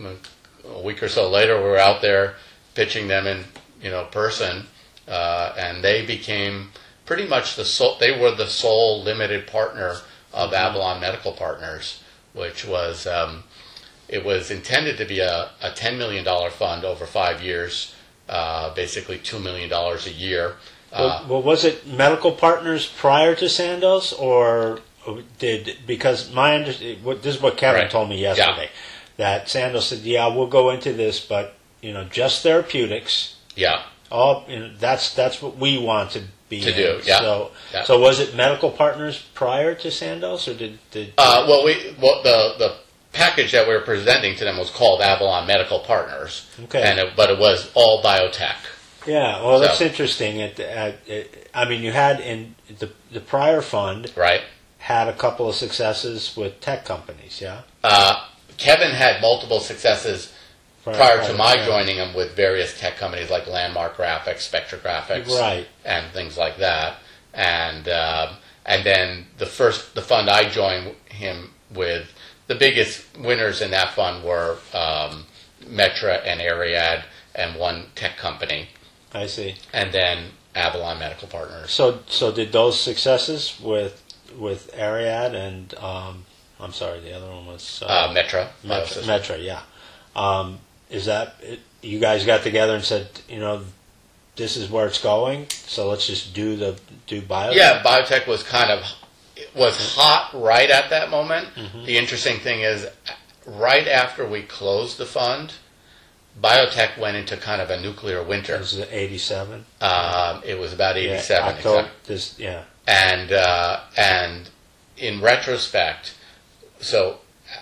a week or so later, we were out there pitching them in you know person, uh, and they became pretty much the sole, they were the sole limited partner of Avalon Medical Partners, which was, um, it was intended to be a, a ten million dollars fund over five years, uh, basically two million dollars a year. Uh, Well, well, was it medical partners prior to Sandoz, or did because my under, what, this is what Kevin Right. told me yesterday, that Sandoz said, yeah, we'll go into this, but you know, just therapeutics. yeah, All you know, that's that's what we want to be To in. do, yeah. So, Yeah. so was it medical partners prior to Sandoz, or did did? Uh, well, we well, the the package that we were presenting to them was called Avalon Medical Partners, Okay. and it, but it was all biotech. Yeah, well, that's So- interesting. It, it, it, I mean, you had in the the prior fund Right. had a couple of successes with tech companies. Yeah, Uh, Kevin had multiple successes prior to my yeah. joining him with various tech companies like Landmark Graphics, Spectra Graphics, Right. and things like that. And um, and then the first the fund I joined him with, the biggest winners in that fund were um, Metra and Ariad and one tech company, I see. and then Avalon Medical Partners. So, so did those successes with with Ariad and um, I'm sorry, the other one was uh, Uh, Metra. Metra, Biosystems. Metra, yeah. Um, is that it, you guys got together and said, you know, this is where it's going, so let's just do the do biotech? Yeah, biotech was kind of it was hot right at that moment. Mm-hmm. The interesting thing is, right after we closed the fund, biotech went into kind of a nuclear winter. This is eighty-seven. Um, it was about eighty-seven, Yeah, October, exactly. this, yeah. And uh, and in retrospect, so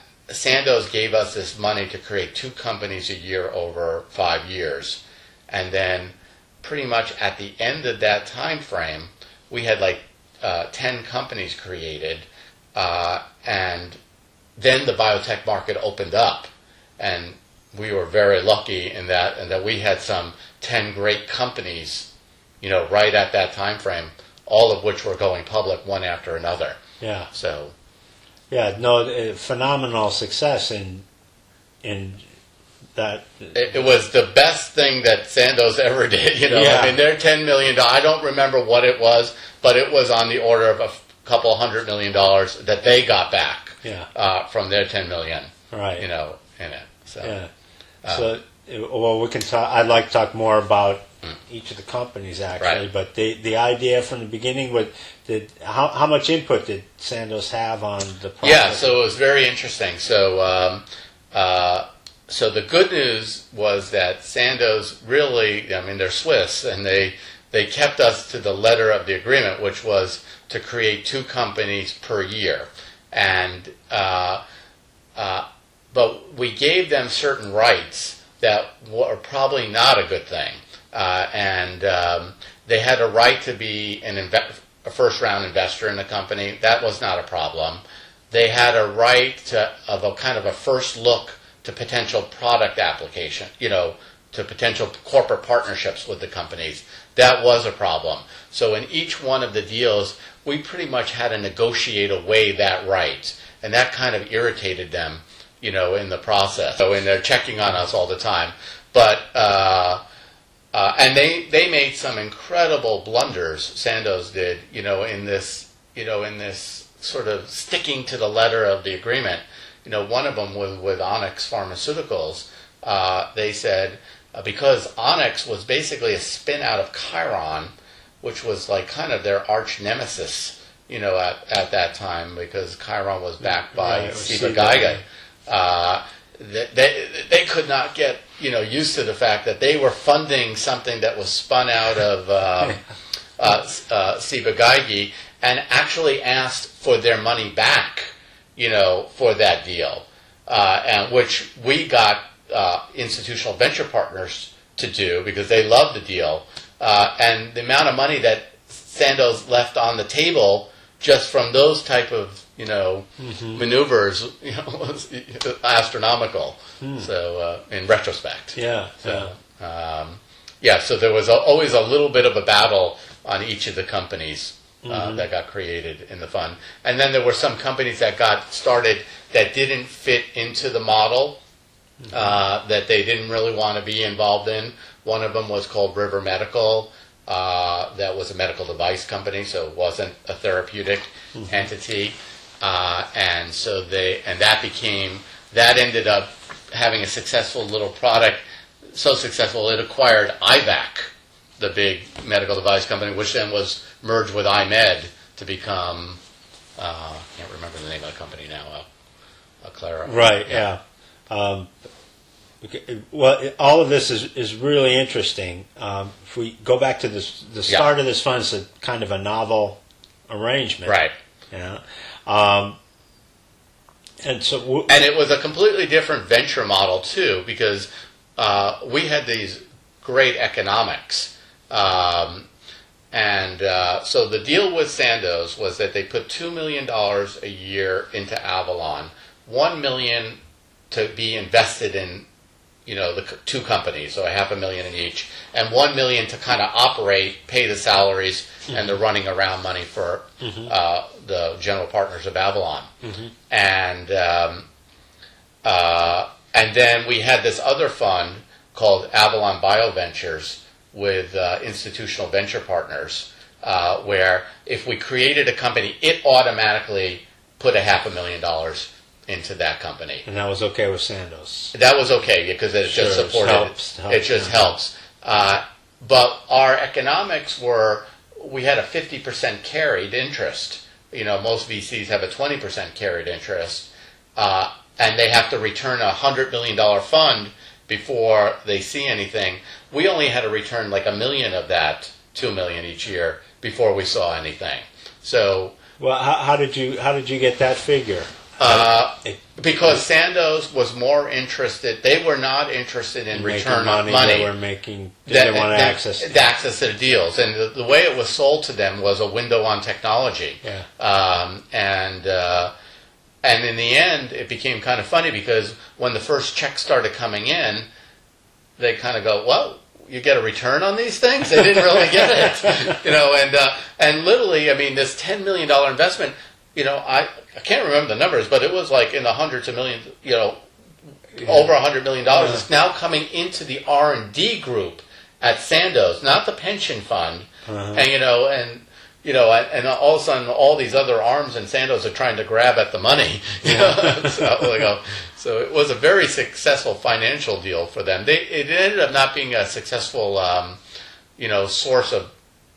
Sandoz gave us this money to create two companies a year over five years, and then pretty much at the end of that time frame, we had like uh, ten companies created, uh, and then the biotech market opened up, and we were very lucky in that, and that we had some ten great companies, you know, right at that time frame, all of which were going public one after another. Yeah, So yeah, no, uh, phenomenal success in in that. it, it was the best thing that Sandoz ever did. You know, Yeah. I mean, their ten million dollars. I don't remember what it was, but it was on the order of a f- couple hundred million dollars that they got back Yeah, uh, from their ten million. right. You know, in it. So Yeah. Uh, So, uh, well, we can talk. I'd like to talk more about each of the companies actually, Right. but the the idea from the beginning was did how how much input did Sandoz have on the project? yeah, so it was very interesting. So, um, uh, so the good news was that Sandoz really, I mean, they're Swiss, and they they kept us to the letter of the agreement, which was to create two companies per year, and uh, uh, but we gave them certain rights that were probably not a good thing, uh, and um, they had a right to be an inve- a first round investor in the company. That was not a problem. They had a right to, of a kind of a first look to potential product application, you know, to potential corporate partnerships with the companies. That was a problem. So in each one of the deals, we pretty much had to negotiate away that right, and that kind of irritated them, you know, in the process. So, and they're checking on us all the time. But uh, uh, and they they made some incredible blunders. Sandoz did, you know, in this, you know, in this sort of sticking to the letter of the agreement. You know, one of them was with Onyx Pharmaceuticals. Uh, they said uh, because Onyx was basically a spin out of Chiron, which was like kind of their arch nemesis, you know, at, at that time, because Chiron was backed by Right, it was Siva Siva. Geiger. Uh, they they could not get you know used to the fact that they were funding something that was spun out of uh, uh, uh, Ciba Geigy, and actually asked for their money back, you know, for that deal, uh, and which we got uh, institutional venture partners to do because they loved the deal, uh, and the amount of money that Sandoz left on the table just from those type of you know mm-hmm. maneuvers, you know, was astronomical. Hmm. So uh, in retrospect, yeah, so yeah. Um, yeah, so there was a, always a little bit of a battle on each of the companies uh, mm-hmm. that got created in the fund, and then there were some companies that got started that didn't fit into the model. Mm-hmm. Uh, that they didn't really want to be involved in. One of them was called River Medical. Uh, that was a medical device company, so it wasn't a therapeutic mm-hmm. entity. Uh, and so they, and that became, that ended up having a successful little product, so successful it acquired I V A C, the big medical device company, which then was merged with iMed to become, uh, I can't remember the name of the company now, uh, Clara. Right, yeah. yeah. Um, well, it, all of this is, is really interesting. Um, if we go back to this, the start yeah. of this fund, it's a kind of a novel arrangement. Right. Yeah. Um, and so, w- and it was a completely different venture model too, because uh, we had these great economics, um, and uh, so the deal with Sandoz was that they put two million dollars a year into Avalon, one million to be invested in, you know, the two companies, so a half a million in each, and one million to kind of operate, pay the salaries, mm-hmm. and the running around money for mm-hmm. uh, the general partners of Avalon. Mm-hmm. And um, uh, and then we had this other fund called Avalon BioVentures with uh, institutional venture partners, uh, where if we created a company, it automatically put a half a million dollars into that company. And that was okay with Sandoz. That was okay because it sure, just supported it. Helps, it. helps, It just yeah. helps. Uh, but our economics were, we had a fifty percent carried interest. You know, most V Cs have a twenty percent carried interest, uh, and they have to return a one hundred million dollars fund before they see anything. We only had to return like a million of that, two million each year, before we saw anything. So, well, how, how did you how did you get that figure? Uh, because Sandoz was more interested. They were not interested in return money, on money. They were making. They didn't want to access the access to the deals, and the, the way it was sold to them was a window on technology. Yeah. Um, and uh, and in the end, it became kind of funny because when the first checks started coming in, they kind of go, "Well, you get a return on these things?" They didn't really get it, you know. And uh, and literally, I mean, this ten million dollar investment. You know, I, I can't remember the numbers, but it was like in the hundreds of millions, you know, yeah. over a hundred million dollars. Yeah. It's now coming into the R and D group at Sandoz, not the pension fund. Uh-huh. And, you know, and, you know, and, and all of a sudden all these other arms in Sandoz are trying to grab at the money. You know? so, like, oh, so it was a very successful financial deal for them. They, it ended up not being a successful, um, you know, source of,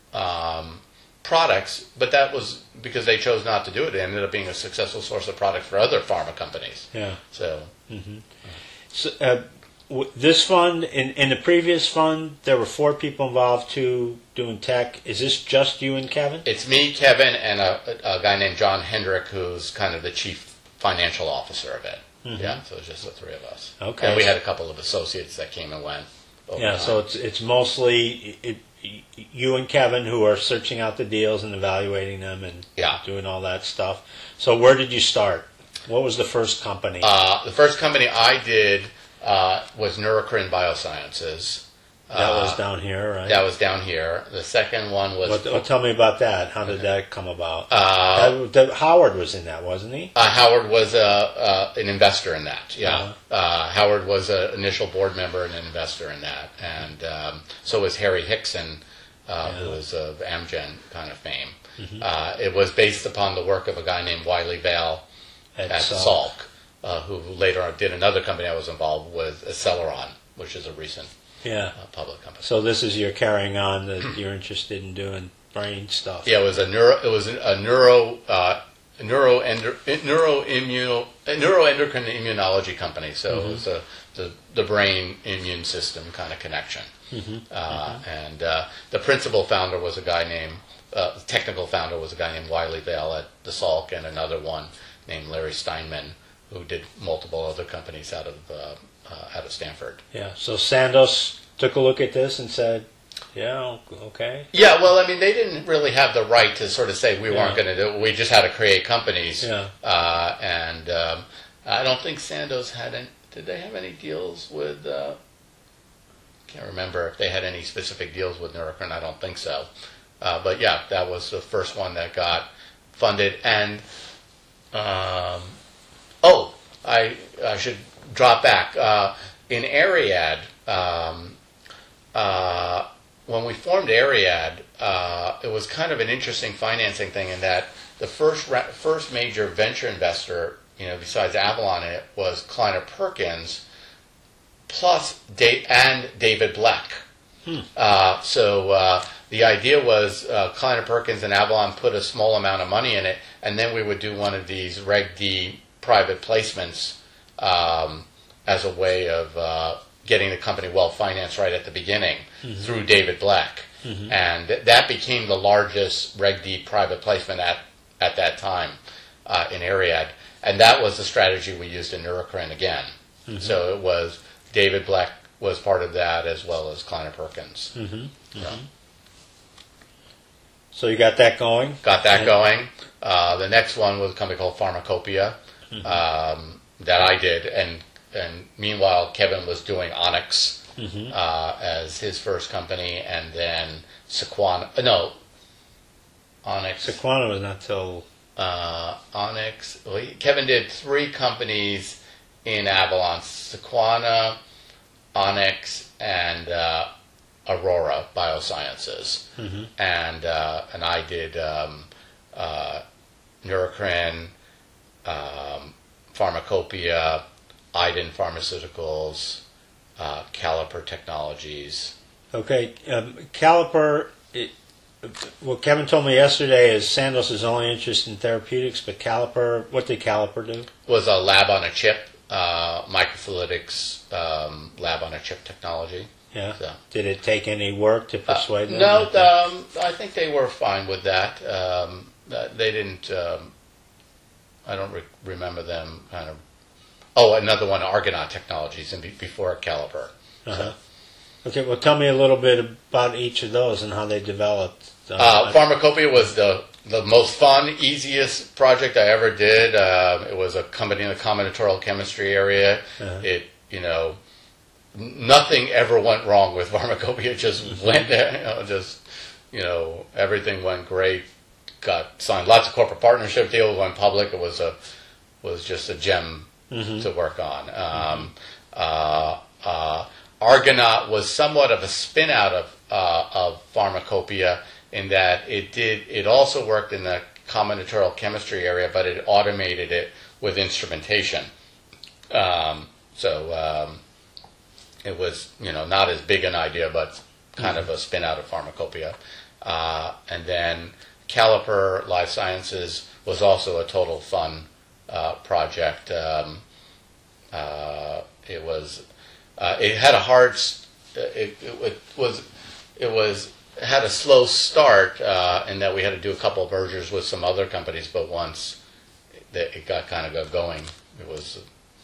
um, products, but that was because they chose not to do it. It ended up being a successful source of product for other pharma companies. Yeah. So, mm-hmm. so uh, w- this fund, in, in the previous fund, there were four people involved too doing tech. Is this just you and Kevin? It's me, Kevin, and a, a guy named John Hendrick, who's kind of the chief financial officer of it. Mm-hmm. Yeah, so it's just the three of us. Okay. And we had a couple of associates that came and went. Yeah, time. so it's it's mostly it, you and Kevin who are searching out the deals and evaluating them and yeah. doing all that stuff. So where did you start? What was the first company? Uh, the first company I did uh, was Neurocrine Biosciences. That uh, was down here, right? That was down here. The second one was... Well, well, tell me about that. How did that come about? Uh, that, that, Howard was in that, wasn't he? Uh, Howard was uh, uh, an investor in that, yeah. Uh-huh. Uh, Howard was an initial board member and an investor in that. And um, so was Harry Hickson, uh, yeah. who was of Amgen kind of fame. Mm-hmm. Uh, it was based upon the work of a guy named Wiley Vale at, at Salk, Salk uh, who later on did another company I was involved with, Acceleron, which is a recent... Yeah, uh, public company. So this is your carrying on that you're interested in doing brain stuff. Yeah, it was a neuro. It was a neuro uh, neuroender, neuroimmuno, neuroendocrine immunology company. So mm-hmm. it was a, the, the brain immune system kind of connection. Mm-hmm. Uh, mm-hmm. And uh, the principal founder was a guy named, uh, technical founder was a guy named Wiley Vale at the Salk, and another one named Larry Steinman, who did multiple other companies out of uh, uh, out of Stanford. Yeah. So Sandoz took a look at this and said, "Yeah, okay." Yeah. Well, I mean, they didn't really have the right to sort of say we yeah. weren't going to do it. We just had to create companies. Yeah. Uh, and um, I don't think Sandoz had any. Did they have any deals with? Uh, can't remember if they had any specific deals with Neurocrine. I don't think so. Uh, but yeah, that was the first one that got funded. And um, oh, I I should drop back uh, in Ariad. Um, uh, when we formed Ariad, uh, it was kind of an interesting financing thing in that the first ra- first major venture investor, you know, besides Avalon, in it was Kleiner Perkins, plus da- and David Black. Hmm. Uh, so uh, the idea was uh, Kleiner Perkins and Avalon put a small amount of money in it, and then we would do one of these Reg D private placements um, as a way of uh, getting the company well financed right at the beginning mm-hmm. through David Black. Mm-hmm. And th- that became the largest Reg D private placement at, at that time uh, in Ariad. And that was the strategy we used in Neurocrine again. Mm-hmm. So it was David Black was part of that as well as Kleiner Perkins. Mm-hmm. Mm-hmm. So. so you got that going? Got that and going. Uh, the next one was a company called Pharmacopoeia mm-hmm. um, that I did. And and meanwhile, Kevin was doing Onyx mm-hmm. uh, as his first company. And then Sequana. Uh, no. Onyx. Sequana was not till... Uh, Onyx. Well, he, Kevin did three companies in Avalon: Sequana, Onyx, and uh, Aurora Biosciences. Mm-hmm. And uh, and I did um, uh, Neurocrine, um, Pharmacopoeia, Iden Pharmaceuticals, uh, Caliper Technologies. Okay, um, Caliper. It, What Kevin told me yesterday is Sandoz is only interested in therapeutics, but Caliper, what did Caliper do? Was a lab on a chip, uh, microfluidics um, lab on a chip technology. Yeah. So. Did it take any work to persuade uh, them? No, um, I think they were fine with that. Um, they didn't. Um, I don't re- remember them kind of. Oh, another one, Argonaut Technologies, and be- before Caliper. Uh-huh. So. Okay, well, tell me a little bit about each of those and how they developed. Uh, uh, Pharmacopoeia was the the most fun, easiest project I ever did. Uh, it was a company in the combinatorial chemistry area. Uh-huh. It, you know, nothing ever went wrong with Pharmacopoeia. It just mm-hmm. went there, you know, just, you know, everything went great. Got signed lots of corporate partnership deals, went public. It was a was just a gem mm-hmm. to work on. Um, mm-hmm. uh, uh, Argonaut was somewhat of a spin out of uh, of Pharmacopoeia in that it did it also worked in the combinatorial chemistry area, but it automated it with instrumentation. Um, so um, it was you know not as big an idea, but kind mm-hmm. of a spin out of Pharmacopoeia. Uh, and then Caliper Life Sciences was also a total fun uh, project. Um, uh, it was. Uh, it had a hard. It, it, it was. It was it had a slow start uh, in that we had to do a couple of mergers with some other companies. But once it, it got kind of got going, it was,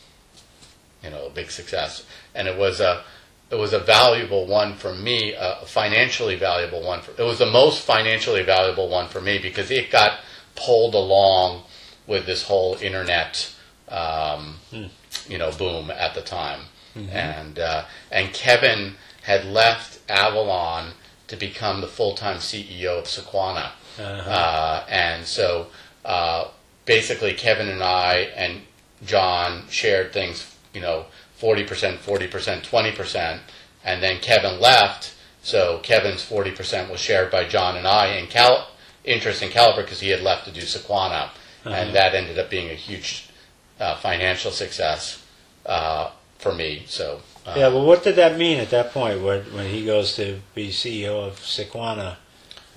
you know, a big success. And it was a. It was a valuable one for me, a financially valuable one. For, it was the most financially valuable one for me because it got pulled along with this whole internet, um, hmm. you know, boom at the time. Mm-hmm. And uh, and Kevin had left Avalon to become the full-time C E O of Sequana. Uh-huh. Uh, and so uh, basically Kevin and I and John shared things, you know, forty percent, forty percent, twenty percent. And then Kevin left, so Kevin's forty percent was shared by John and I in Cal- interest in Caliper because he had left to do Sequana. Uh-huh. And that ended up being a huge uh, financial success uh for me, so uh, yeah. Well, what did that mean at that point when when he goes to be C E O of Sequana?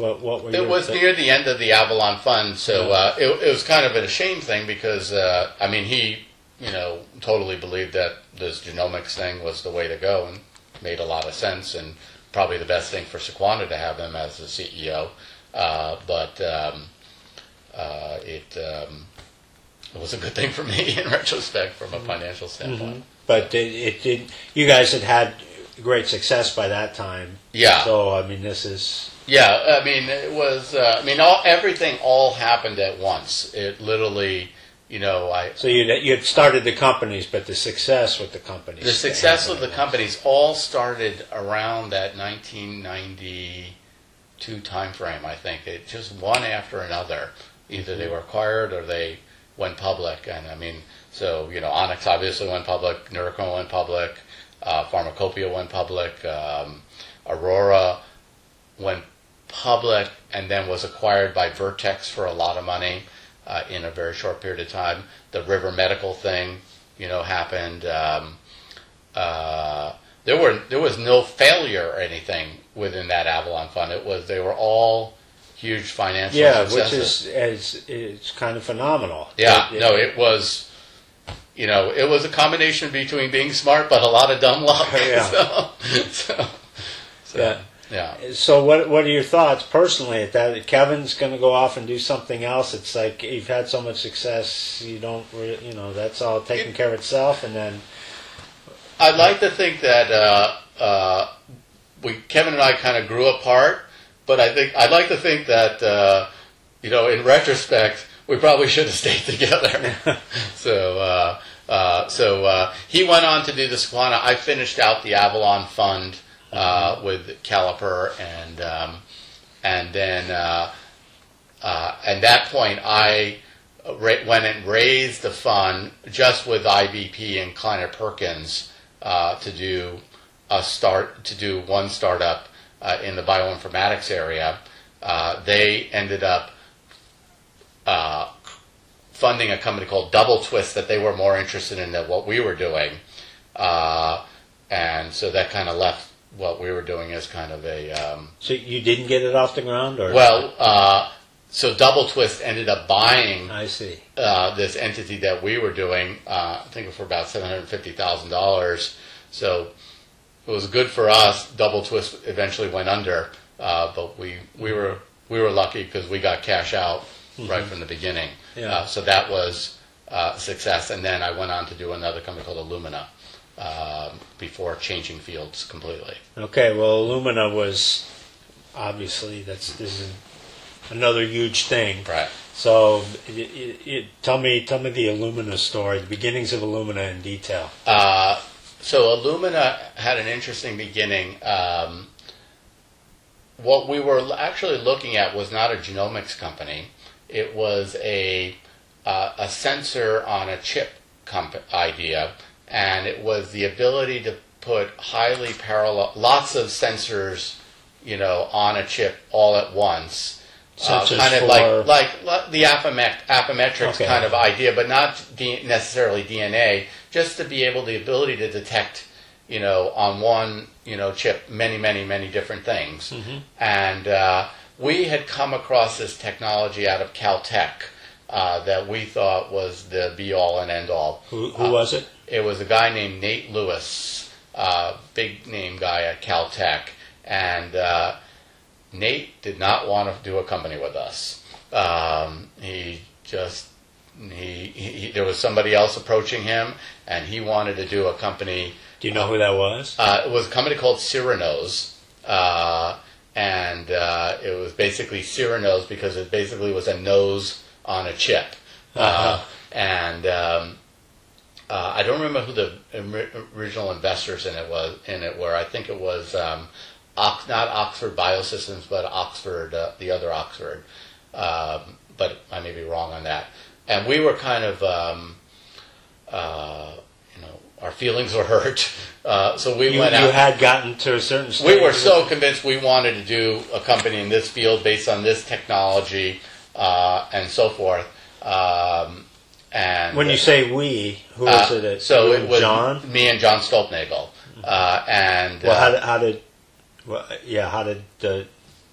What what were It your was th- near the end of the Avalon Fund, so Yeah. uh, it, it was kind of a shame thing because uh, I mean he, you know, totally believed that this genomics thing was the way to go and made a lot of sense and probably the best thing for Sequana to have him as the C E O. Uh, but um, uh, it, um, it was a good thing for me in retrospect from a financial standpoint. Mhm. But it, it did. You guys had had great success by that time. Yeah. So I mean, this is Yeah, I mean, it was. Uh, I mean, all everything all happened at once. It literally, you know, I so you you had started the companies, but the success with the companies. the success of the companies all started around that nineteen ninety-two timeframe. I think it just one after another. Either they were acquired or they went public. And I mean, so you know, Onyx obviously went public, Neurochrome went public, uh, Pharmacopoeia went public, um, Aurora went public, and then was acquired by Vertex for a lot of money uh, in a very short period of time. The River Medical thing, you know, happened. Um, uh, there were there was no failure or anything within that Avalon Fund. It was they were all huge financial Yeah, successes. which is is it's kind of phenomenal. Yeah, It- it- no, it was, you know, it was a combination between being smart but a lot of dumb luck. Yeah. so, so, so, Yeah. yeah. So what what are your thoughts personally at that? Kevin's going to go off and do something else. It's like you've had so much success, you don't, re- you know, that's all taking care of itself, and then I'd like to think that uh, uh, we Kevin and I kind of grew apart, but I think I'd like to think that uh, you know, in retrospect, we probably should have stayed together. so uh, uh, so uh, he went on to do the Sequana. I finished out the Avalon Fund uh, with Caliper, and um, and then uh, uh, at that point I ra- went and raised the fund just with I B P and Kleiner Perkins. Uh, to do a start to do one startup uh, in the bioinformatics area. Uh, they ended up uh, funding a company called Double Twist that they were more interested in than what we were doing, uh, and so that kind of left what we were doing as kind of a um, so you didn't get it off the ground, or well. Uh, so Double Twist ended up buying I see. uh, this entity that we were doing, uh, I think for about seven hundred fifty thousand dollars. So it was good for us. Double Twist eventually went under, uh, but we, we were we were lucky because we got cash out mm-hmm. right from the beginning. Yeah. Uh, so that was uh, a success. And then I went on to do another company called Illumina um, before changing fields completely. Okay, well, Illumina was obviously that's this is another huge thing. Right. So, it, it, it, tell me, tell me the Illumina story, the beginnings of Illumina in detail. Uh, so Illumina had an interesting beginning. Um, what we were actually looking at was not a genomics company. It was a uh, a sensor on a chip comp- idea, and it was the ability to put highly parallel, lots of sensors, you know, on a chip all at once. Uh, Sensors kind of for- like, like like the Appomet- Appometrics Okay. kind of idea, but not D- necessarily D N A. Just to be able the ability to detect, you know, on one you know chip many many many different things. Mm-hmm. And uh, we had come across this technology out of Caltech uh, that we thought was the be all and end all. Who, who Uh, was it? It was a guy named Nate Lewis, uh, big name guy at Caltech, and uh, Nate did not want to do a company with us. Um, he just he, he there was somebody else approaching him, and he wanted to do a company. Do you know who that was? Uh, it was a company called Cyranos, uh, and uh, it was basically Cyranos because it basically was a nose on a chip, Uh-huh. uh, and. Um, Uh, I don't remember who the ori- original investors in it was. In it were, I think it was um, Ox, not Oxford Biosystems, but Oxford, uh, the other Oxford. Um, but I may be wrong on that. And we were kind of, um, uh, you know, our feelings were hurt. Uh, so we You, went you out. had gotten to a certain stage. We were so convinced we wanted to do a company in this field based on this technology uh, and so forth. Um, and When you say we, who was uh, it? That, so you it and was John. me and John Stolpnagel, uh, and Well, uh, how did, how did well, yeah, how did uh,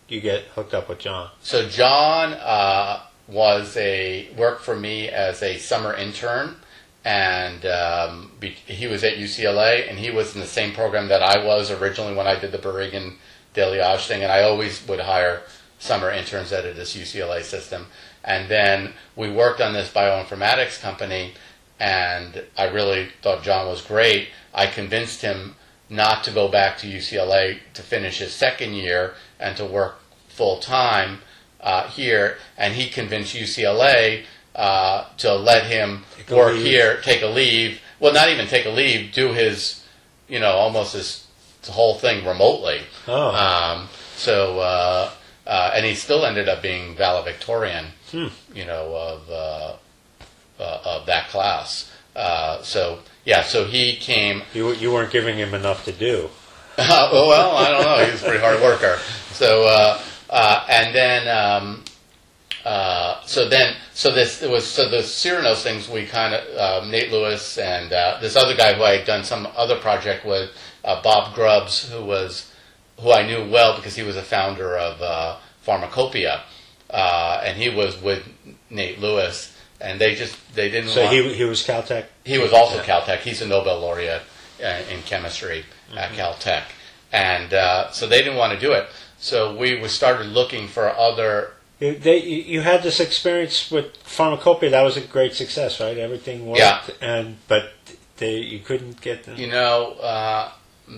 you get hooked up with John? So John uh, was a worked for me as a summer intern, and um, be, he was at U C L A, and he was in the same program that I was originally when I did the Berrigan Deliage thing, and I always would hire summer interns out of this U C L A system. And then we worked on this bioinformatics company, and I really thought John was great. I convinced him not to go back to U C L A to finish his second year and to work full-time uh, here, and he convinced U C L A uh, to let him Take a work leave. here, take a leave. Well, not even take a leave, do his, you know, almost his whole thing remotely. Oh. Um, so, uh, uh, and he still ended up being valedictorian, Hmm. you know, of uh, uh, of that class. Uh, so, yeah, so he came. You you weren't giving him enough to do. Uh, well, I don't know. He was a pretty hard worker. So, uh, uh, and then, um, uh, so then, so this it was so the Cyrano things. We kind of um, Nate Lewis and uh, this other guy who I had done some other project with, uh, Bob Grubbs, who was who I knew well because he was a founder of uh, Pharmacopoeia, uh, and he was with Nate Lewis, and they just they didn't. So want, he he was Caltech. He was also Yeah. Caltech. He's a Nobel laureate uh, in chemistry at Caltech. And uh, so they didn't want to do it. So we we started looking for other... You, they, you you had this experience with Pharmacopoeia. That was a great success, right? Everything worked, Yeah. and but they you couldn't get them. You know, uh,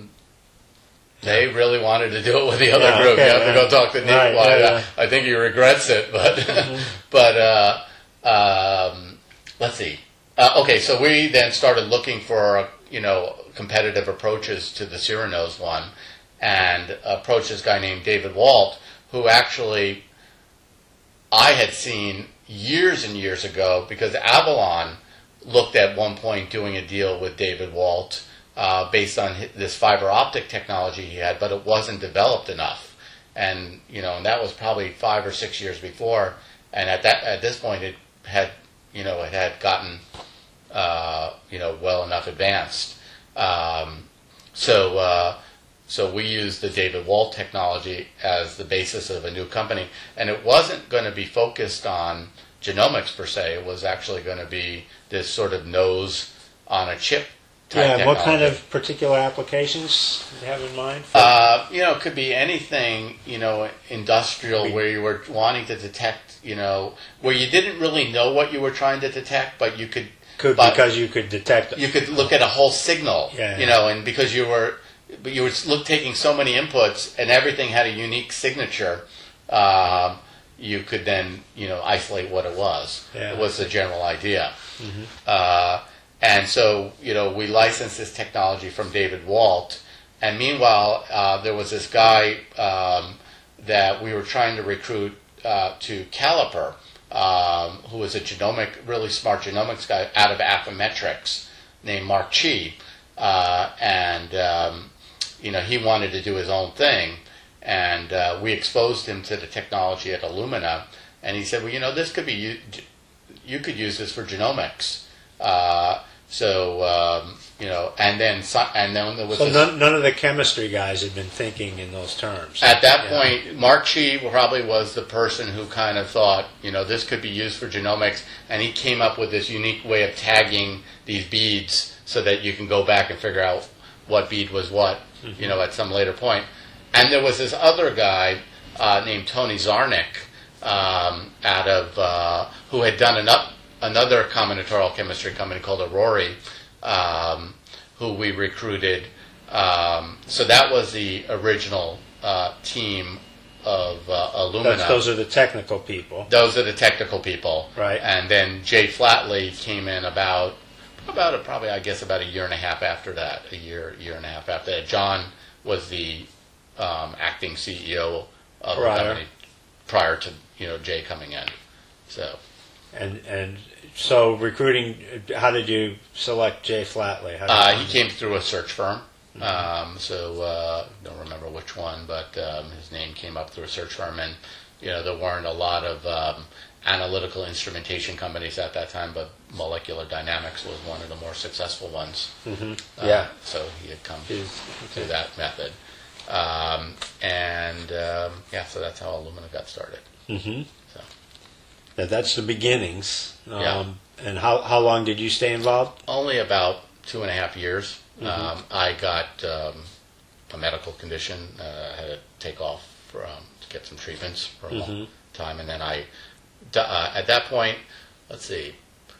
they really wanted to do it with the other Yeah, group. okay, You have to yeah. go talk to Nick. Right, Why, yeah, uh, yeah. I think he regrets it. But, but uh, um, let's see. Uh, okay, so we then started looking for, you know, competitive approaches to the Cyranos one, and approached this guy named David Walt, who actually I had seen years and years ago, because Avalon looked at one point doing a deal with David Walt uh, based on hi- this fiber optic technology he had, but it wasn't developed enough. And, you know, and that was probably five or six years before, and at that at this point it had, you know, it had gotten, uh, you know, well enough advanced. Um, so, uh, so we used the David Walt technology as the basis of a new company, and it wasn't going to be focused on genomics per se. It was actually going to be this sort of nose on a chip type Yeah. and What kind technology. of particular applications do you have in mind? For, Uh, you know, it could be anything, you know, industrial, where you were wanting to detect, you know, where you didn't really know what you were trying to detect, but you could could but- because you could detect. you could look at a whole signal, Yeah. you know, and because you were, but you were look, taking so many inputs and everything had a unique signature, um, you could then, you know, isolate what it was. Yeah. It was the general idea. Uh, and so, you know, we licensed this technology from David Walt, and meanwhile, uh, there was this guy um, that we were trying to recruit uh, to Caliper, um, who was a genomic, really smart genomics guy out of Affymetrix, named Mark Chi, uh, and um, you know he wanted to do his own thing, and uh, we exposed him to the technology at Illumina, and he said, well, you know, this could be you, you could use this for genomics. Uh, so um, you know, and then so- and then there was So this- none, none of the chemistry guys had been thinking in those terms. at that Yeah. point, Mark Chi probably was the person who kind of thought, you know, this could be used for genomics, and he came up with this unique way of tagging these beads so that you can go back and figure out what bead was what, you know, at some later point. And there was this other guy uh, named Tony Zarnick um, out of uh, who had done an up, another combinatorial chemistry company called Aurori, um, who we recruited. Um, so that was the original uh, team of uh, Illumina. That's, those are the technical people. Those are the technical people, Right. And then Jay Flatley came in about about a, probably I guess about a year and a half after that, a year year and a half after that. John was the um, acting C E O of the Prior. company prior to you know Jay coming in. So And and so recruiting. How did you select Jay Flatley? How did uh, you- he came through a search firm. Um, so uh, don't remember which one, but um, his name came up through a search firm, and you know there weren't a lot of um, analytical instrumentation companies at that time, but Molecular Dynamics was one of the more successful ones. Mhm. Uh, Yeah. So he had come He's- through that method. Um, and um, yeah, so that's how Illumina got started. Mm-hmm. So. Now, that's the beginnings. Um, Yeah. And how, how long did you stay involved? Only about two and a half years. Mm-hmm. Um, I got um, a medical condition. Uh, I had to take off for, um, to get some treatments for a Mm-hmm. long time, and then I, uh, at that point, let's see.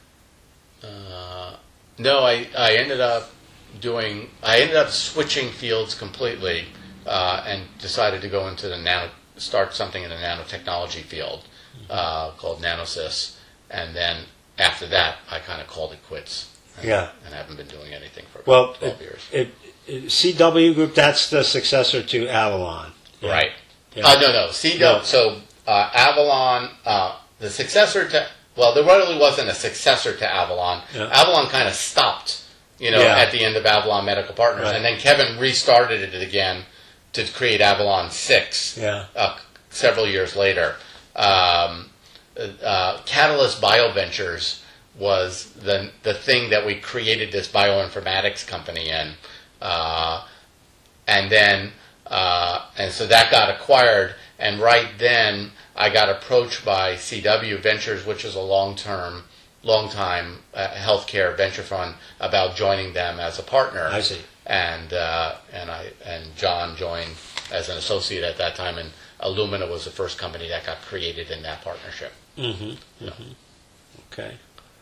Uh, no, I, I ended up doing. I ended up switching fields completely, uh, and decided to go into the nano, start something in the nanotechnology field uh, called Nanosys, and then after that, I kind of called it quits. And, Yeah. and haven't been doing anything for about Well, twelve it, years. it, it, C W Group, that's the successor to Avalon. Yeah. Right. Yeah. Uh, no, no. See, no. No. So uh, Avalon, uh, the successor to, well, there really wasn't a successor to Avalon. Yeah. Avalon kind of stopped, you know, Yeah. at the end of Avalon Medical Partners. Right. And then Kevin restarted it again to create Avalon six Yeah. uh, several years later. Um, uh, Catalyst BioVentures was the, the thing that we created this bioinformatics company in. Uh, and then, uh, and so that got acquired. And right then, I got approached by C W Ventures, which is a long-term, long-time uh, healthcare venture fund, about joining them as a partner. I see. And uh, and I and John joined as an associate at that time, and Illumina was the first company that got created in that partnership. Mm-hmm. Mm-hmm. Okay.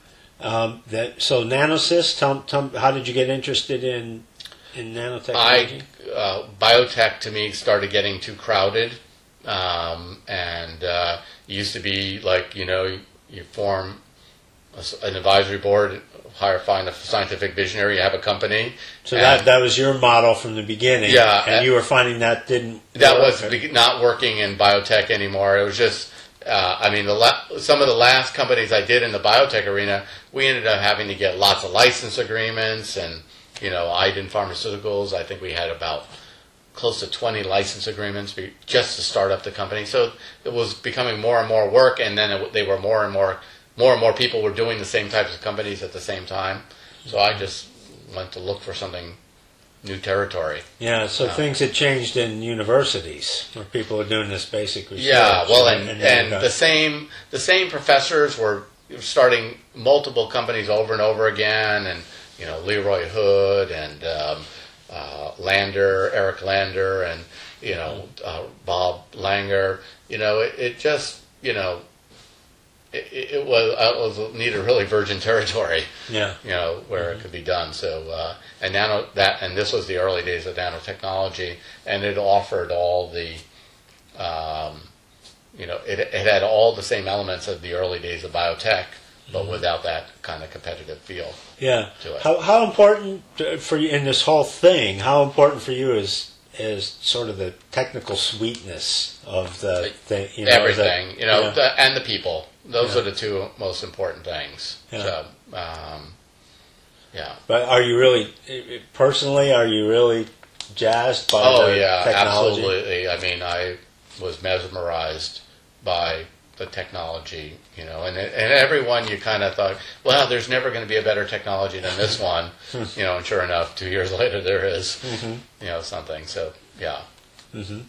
Um, that, so Nanosys, tell, tell, how did you get interested in in nanotechnology? I uh, biotech to me started getting too crowded, um, and uh, it used to be like you know you, you form a s an advisory board, hire find a scientific visionary, you have a company. So and that that was your model from the beginning. Yeah, And uh, you were finding that didn't. that work. was be- not working in biotech anymore. It was just. Uh, I mean, the la- some of the last companies I did in the biotech arena, we ended up having to get lots of license agreements, and you know, Iden Pharmaceuticals. I think we had about close to twenty license agreements be- just to start up the company. So it was becoming more and more work, and then it, they were more and more, more and more people were doing the same types of companies at the same time. So I just went to look for something new territory. Yeah, so Yeah. things had changed in universities where people were doing this basic research. Yeah, well, and, and, and, uh, the same the same professors were starting multiple companies over and over again, and you know Leroy Hood and um, uh, Lander, Eric Lander, and you know uh, Bob Langer. You know, it, it just you know it, it was it was needed really virgin territory. yeah, You know where it could be done. So uh, and nano that and this was the early days of nanotechnology, and it offered all the um, you know it, it had all the same elements of the early days of biotech, but without that kind of competitive feel yeah. to it. How how important uh, for you in this whole thing? How important for you is is sort of the technical sweetness of the thing? You know, Everything, that- you know, yeah. the, and the people. Those Yeah. are the two most important things. Yeah. So, um, yeah. But are you really personally? Are you really jazzed by Oh the yeah, technology? absolutely. I mean, I was mesmerized by the technology, you know, and and everyone you kind of thought, well, there's never going to be a better technology than this one, you know, and sure enough, two years later there is, Mm-hmm. you know, something. So yeah, Mm-hmm.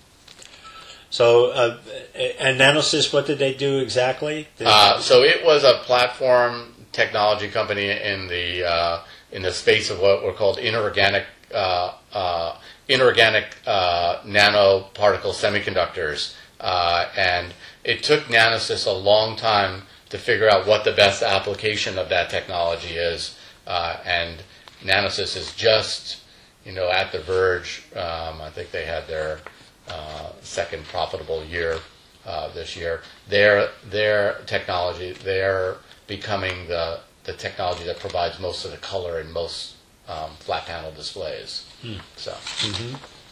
So, uh, and Nanosys, what did they do exactly? Did- uh, so it was a platform technology company in the uh, in the space of what were called inorganic uh, uh, inorganic uh, nanoparticle semiconductors, uh, and it took Nanosys a long time to figure out what the best application of that technology is, uh, and Nanosys is just you know at the verge. Um, I think they had their uh, second profitable year uh, this year. Their their technology, they're becoming the the technology that provides most of the color in most um, flat panel displays. Hmm. So Mm-hmm.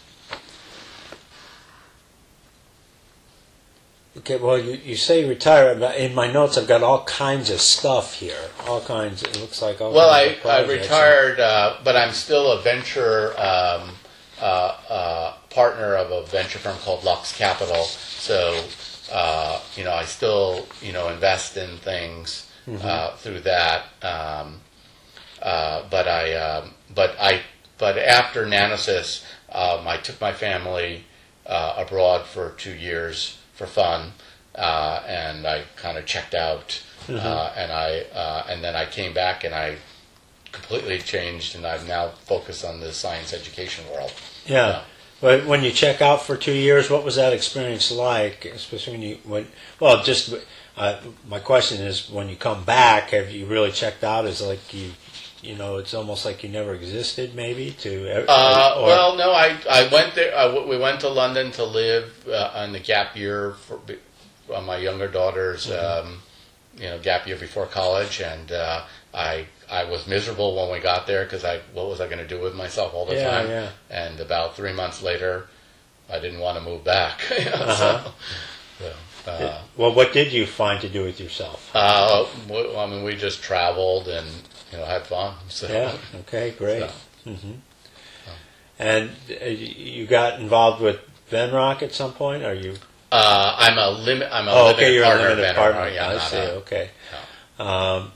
Okay, well, you, you say retire, but in my notes I've got all kinds of stuff here. All kinds, it looks like all well, kinds I, of I projects. retired, uh, but I'm still a venture um, uh, uh, partner of a venture firm called Lux Capital. So uh, you know, I still you know invest in things uh, through that. Um, uh, but I, um, but I, but after Nanosys, uh, um, I took my family uh, abroad for two years for fun, uh, and I kind of checked out, Mhm. uh, and I uh, and then I came back and I completely changed, and I'm now focused on the science education world. Yeah. But when you check out for two years, what was that experience like? Especially when you when well, just uh, my question is, when you come back, have you really checked out? Is like you, you know, it's almost like you never existed, maybe. To Uh, or, well, no, I I went there. I w we went to London to live uh, on the gap year for on my younger daughter's Mm-hmm. um, you know gap year before college, and uh, I I was miserable when we got there because I what was I going to do with myself all the Yeah, time? yeah. And about three months later, I didn't want to move back. You know, Uh-huh. so, so, uh, well, what did you find to do with yourself? uh, w- I mean, we just traveled and you know had fun. So. Yeah. Okay. Great. So. hmm And uh, you got involved with Venrock at some point? Are you? Uh, I'm a limit. I'm a Oh, limited okay. You're a partner. limited of partner. Venrock, yeah, I not see. a- Okay. Um,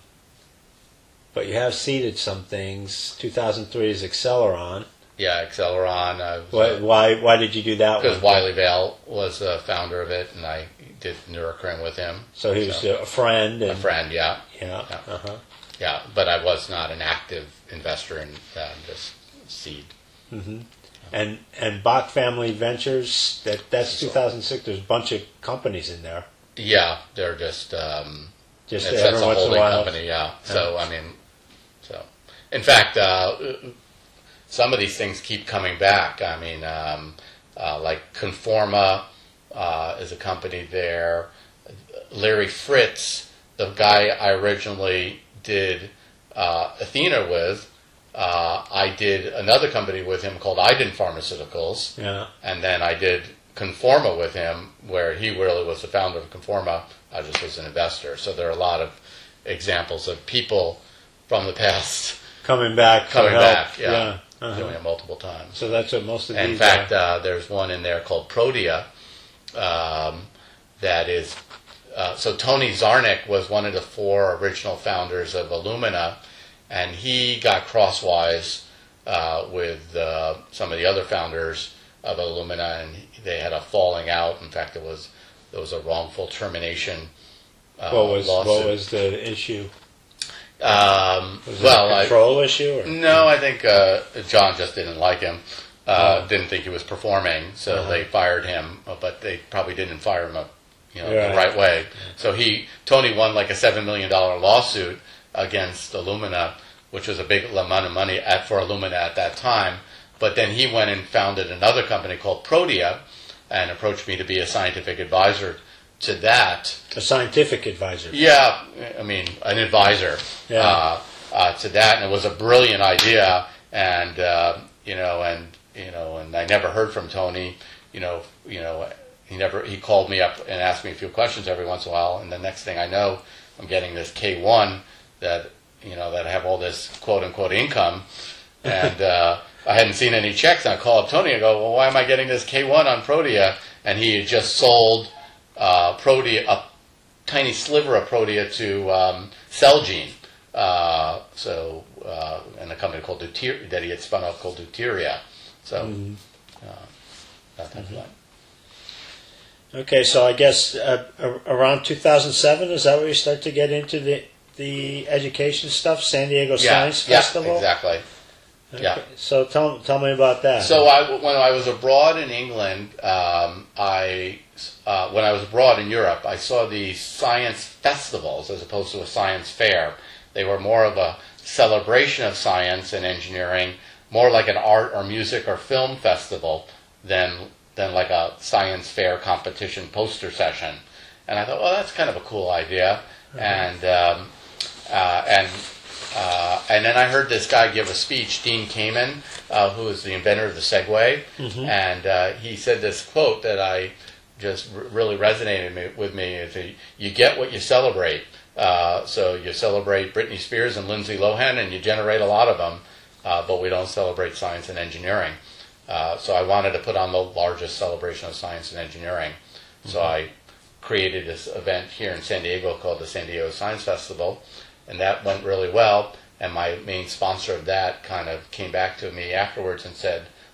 but you have seeded some things. two thousand three is Acceleron. Yeah, Acceleron. Uh, Why, why? Why did you do that Because one? Wiley Vale was the founder of it, and I did Neurocrine with him. So he was So, a friend. And, a friend, yeah, Yeah. Yeah. Uh-huh. yeah. But I was not an active investor in uh, this seed. hmm And and Bach Family Ventures. That that's two thousand six. There's a bunch of companies in there. Yeah, they're just um, Just it's, every that's a once in a holding while. company. Yeah. So I mean, so in fact, uh, some of these things keep coming back. I mean, um, uh, like Conforma uh, is a company there. Larry Fritz, the guy I originally did uh, Athena with, uh, I did another company with him called Iden Pharmaceuticals, Yeah. and then I did Conforma with him, where he really was the founder of Conforma. I just was an investor. So there are a lot of examples of people from the past Coming back. for coming help. back, yeah, Uh-huh. doing it multiple times. So that's what most of In these fact, are. uh, there's one in there called Protea. Um, that is, uh, so Tony Zarnick was one of the four original founders of Illumina, and he got crosswise uh, with uh, some of the other founders of Illumina, and they had a falling out. In fact, it was there was a wrongful termination uh, what was lawsuit. what was the issue? um, Was well, it a I, control issue? Or? no, I think uh, John just didn't like him. Uh, Oh. Didn't think he was performing, so Uh-huh. they fired him. uh, But they probably didn't fire him, uh, you know, Right. the right way. So he Tony won like a seven million dollar lawsuit against Illumina, which was a big amount of money at for Illumina at that time. But then he went and founded another company called Protea, and approached me to be a scientific advisor to that. A scientific advisor. Yeah, I mean, an advisor Yeah. uh, uh, to that, and it was a brilliant idea. And uh, you know, and you know, and I never heard from Tony. You know, you know, he never he called me up and asked me a few questions every once in a while. And the next thing I know, I'm getting this K one that you know that I have all this quote unquote income, and uh, I hadn't seen any checks. And I call up Tony and go, well, why am I getting this K one on Protea? And he had just sold uh, Protea, a tiny sliver of Protea to um, Celgene. Uh, so, uh, and a company called Deuter- that he had spun off called Deuteria. So, Mhm. uh, that type of thing. Okay, so I guess uh, a- around two thousand seven, is that where you start to get into the the education stuff? San Diego Yeah, Science yeah, Festival. exactly. Okay. Yeah. So tell tell me about that. So I, when I was abroad in England, um, I uh, when I was abroad in Europe, I saw the science festivals as opposed to a science fair. They were more of a celebration of science and engineering, more like an art or music or film festival than than like a science fair competition poster session. And I thought, well, that's kind of a cool idea. And um, uh, and uh, and then I heard this guy give a speech, Dean Kamen, uh, who is the inventor of the Segway, Mhm. and uh, he said this quote that I just r- really resonated me, with me: "Is that you get what you celebrate." Uh, so you celebrate Britney Spears and Lindsay Lohan, and you generate a lot of them, uh, but we don't celebrate science and engineering. Uh, so I wanted to put on the largest celebration of science and engineering. So I created this event here in San Diego called the San Diego Science Festival, and that went really well. And my main sponsor of that kind of came back to me afterwards and said,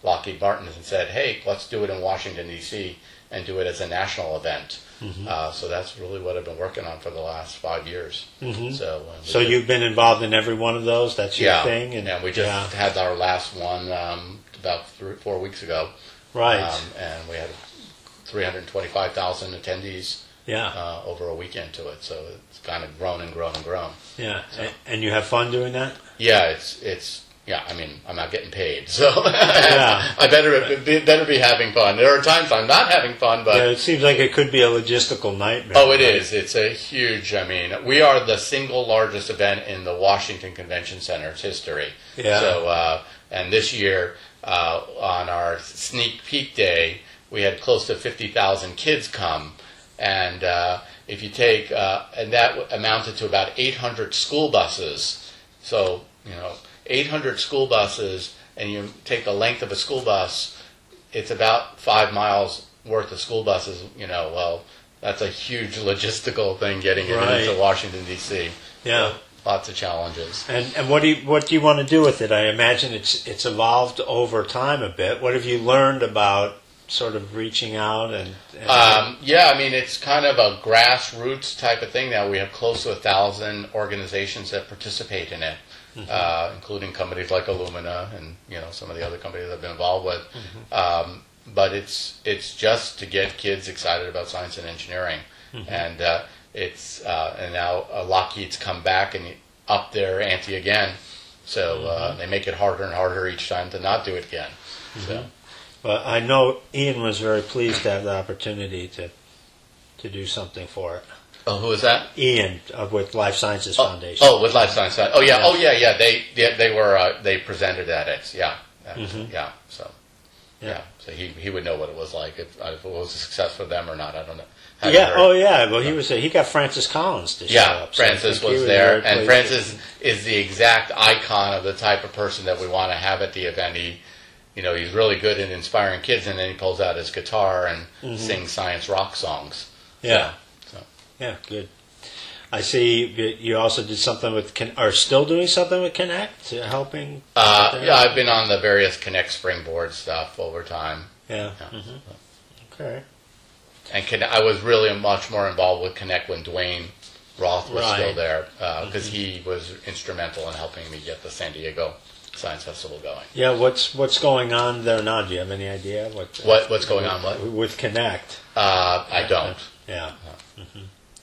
Lockheed Martin and said, hey, let's do it in Washington, D C and do it as a national event. Mm-hmm. Uh, so that's really what I've been working on for the last five years. Mm-hmm. So, uh, so just, you've been involved in every one of those? That's your yeah, thing? And, and we just yeah. had our last one um, about three, four weeks ago. Right. Um, and we had three hundred twenty-five thousand attendees yeah. uh, over a weekend to it. So it's kind of grown and grown and grown. Yeah. So, and, and you have fun doing that? Yeah, it's it's yeah. I mean, I'm not getting paid, so yeah. I better be, better be having fun. There are times I'm not having fun, but yeah, it seems like it could be a logistical nightmare. Oh, it right? is. It's a huge. I mean, we are the single largest event in the Washington Convention Center's history. Yeah. So, uh, and this year uh, on our sneak peek day, we had close to fifty thousand kids come, and uh, if you take uh, and that amounted to about eight hundred school buses. So, you know, eight hundred school buses, and you take the length of a school bus, it's about five miles worth of school buses. You know, well, that's a huge logistical thing getting it right. into Washington, D C. Yeah. So, lots of challenges. And and what do you what do you want to do with it? I imagine it's it's evolved over time a bit. What have you learned about sort of reaching out and, and um, yeah, I mean, it's kind of a grassroots type of thing now. We have close to a thousand organizations that participate in it, mm-hmm. uh, including companies like Illumina and you know some of the other companies I've been involved with. Mm-hmm. Um, but it's it's just to get kids excited about science and engineering, mm-hmm. and uh, it's uh, and now uh, Lockheed's come back and up their ante again, so uh, mm-hmm. they make it harder and harder each time to not do it again. Mm-hmm. So. Well, I know Ian was very pleased to have the opportunity to to do something for it. Oh, who is that? Ian uh, with Life Sciences oh, Foundation. Oh, with Life Sciences. Oh, yeah. yeah. Oh, yeah. Yeah. They they, they were uh, they presented at it. Yeah. Mm-hmm. Yeah. So yeah. yeah. So he he would know what it was like if, if it was a success for them or not. I don't know. Yeah. Oh, yeah. Well, he was. He got Francis Collins to show yeah, up. So Francis was, was there, and Francis is the exact icon of the type of person that we want to have at the event. He. You know, he's really good at inspiring kids, and then he pulls out his guitar and mm-hmm. sings science rock songs. Yeah. So, so. Yeah, good. I see you also did something with, are still doing something with Connect, helping? Uh, yeah, I've been on the various Connect Springboard stuff over time. Yeah. yeah. Mm-hmm. Okay. And Connect, I was really much more involved with Connect when Dwayne Roth was right. still there, because uh, mm-hmm. he was instrumental in helping me get the San Diego Science Festival going. Yeah, what's what's going on there now? Do you have any idea what what what's going with, on? What with Connect? Uh, I don't. Yeah. yeah. Mm-hmm.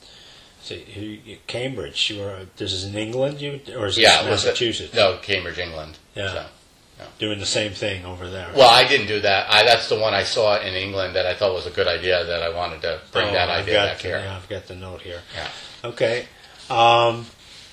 So you, Cambridge. You were. This is in England, you or is yeah, this Massachusetts? It, no, Cambridge, England. Yeah. So, yeah. Doing the same thing over there. Well, I didn't do that. I, that's the one I saw in England that I thought was a good idea. That I wanted to bring oh, that I've idea back the, here. Yeah, I've got the note here. Yeah. Okay. Um,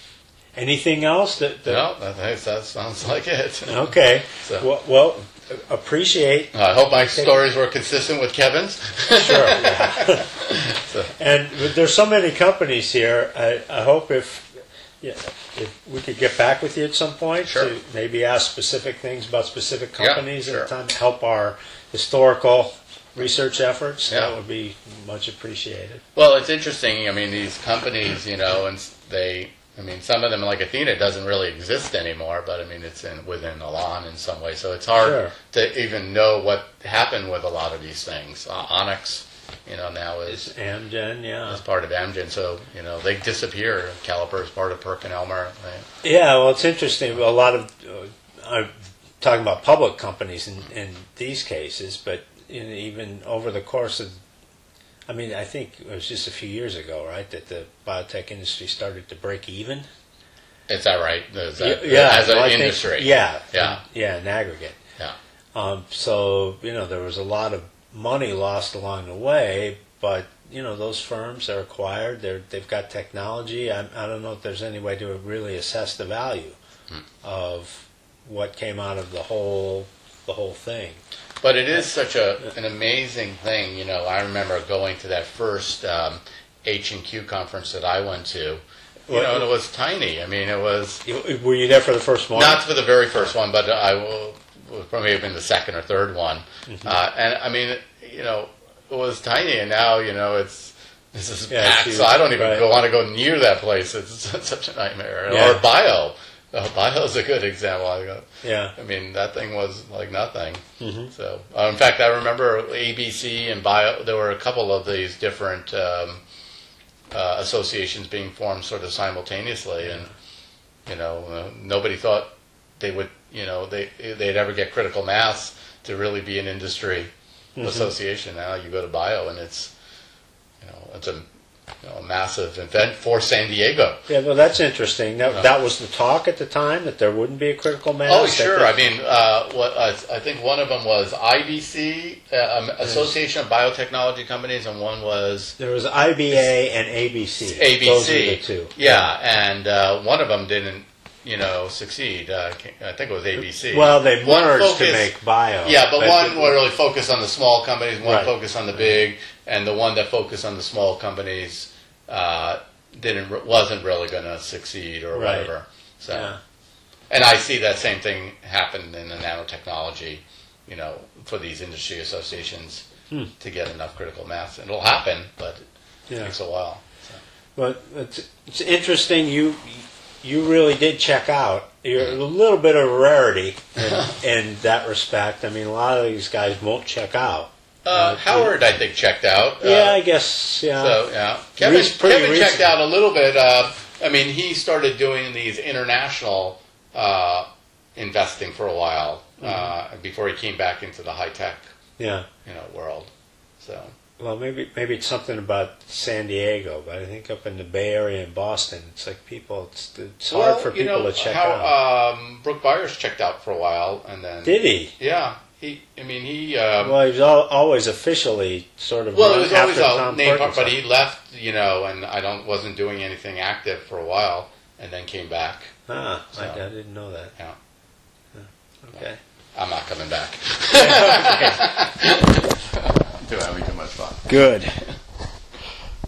Anything else that? that no, that, that sounds like it. Okay. So. Well, well, appreciate. I hope my stories were consistent with Kevin's. Sure. Yeah. so. And there's so many companies here. I, I hope if, yeah, if we could get back with you at some point sure. to maybe ask specific things about specific companies yeah, sure. at the time to help our historical research efforts. Yeah. That would be much appreciated. Well, it's interesting. I mean, these companies, you know, and they. I mean, some of them, like Athena, doesn't really exist anymore, but I mean, it's in, within Elan in some way. So it's hard sure. to even know what happened with a lot of these things. Uh, Onyx, you know, now is it's Amgen, yeah, is part of Amgen. So you know, they disappear. Caliper is part of PerkinElmer. Right? Yeah, well, it's interesting. A lot of uh, I'm talking about public companies in, in these cases, but in, even over the course of I mean, I think it was just a few years ago, right, that the biotech industry started to break even. Is that right? Is that, yeah, as an well, industry. Think, yeah, yeah, in, yeah, in aggregate. Yeah. Um, so you know, there was a lot of money lost along the way, but you know, those firms are acquired. They're they've got technology. I, I don't know if there's any way to really assess the value hmm. of what came out of the whole the whole thing. But it is such a an amazing thing, you know. I remember going to that first um, H and Q conference that I went to, you well, know, and it was tiny. I mean, it was. Were you there for the first one? Not for the very first one, but I will probably have been the second or third one. Mm-hmm. Uh, and I mean, you know, it was tiny, and now you know it's this is yeah, packed. So I don't even right. go, want to go near that place. It's, it's such a nightmare. Yeah. Or bio. Uh, Bio's a good example. I go, Yeah. I mean, that thing was like nothing. Mhm. So, uh, in fact, I remember A B C and Bio. There were a couple of these different um, uh, associations being formed sort of simultaneously, and you know, uh, nobody thought they would, you know, they they'd ever get critical mass to really be an industry Mhm. association. Now you go to Bio, and it's, you know, it's a, you know, a massive event for San Diego. Yeah, well, that's interesting. That, Yeah. that was the talk at the time, that there wouldn't be a critical mass? Oh, that sure. they- I mean, uh, what I, I think one of them was I B C, uh, um, Association of Biotechnology Companies, and one was There was I B A and A B C. A B C. Those were the two. Yeah, and uh, one of them didn't, you know, succeed. Uh, I think it was A B C. Well, they One merged to focused- make bio. Yeah, but one would really focus on the small companies, one Right. focused on the big, and the one that focused on the small companies uh, didn't wasn't really going to succeed or Right. whatever. So. Yeah. And I see that same thing happen in the nanotechnology, you know, for these industry associations Hmm. to get enough critical mass. And it'll happen, but it Yeah. takes a while. So. But it's, it's interesting. You you really did check out. You're a little bit of a rarity in, in that respect. I mean, a lot of these guys won't check out. Uh, Howard, I think, checked out. Yeah, Uh, I guess. Yeah. So, yeah. Kevin, Reas- pretty Kevin checked recent. out a little bit. Uh, I mean, he started doing these international uh, investing for a while uh, before he came back into the high-tech, yeah. you know, world. So. Well, maybe maybe it's something about San Diego, but I think up in the Bay Area and Boston, it's like people. It's, it's hard Well, for you people know, to check how, out. Um, Brooke Byers checked out for a while, and then Did he? yeah, he. I mean, he. Um, well, Well, he was al- always officially sort of. it run was always after a Tom name, Perkins. but he left, you know, and I don't wasn't doing anything active for a while, and then came back. Ah, I, So. I didn't know that. Yeah, Okay. I'm not coming back. Too having too much fun. Good.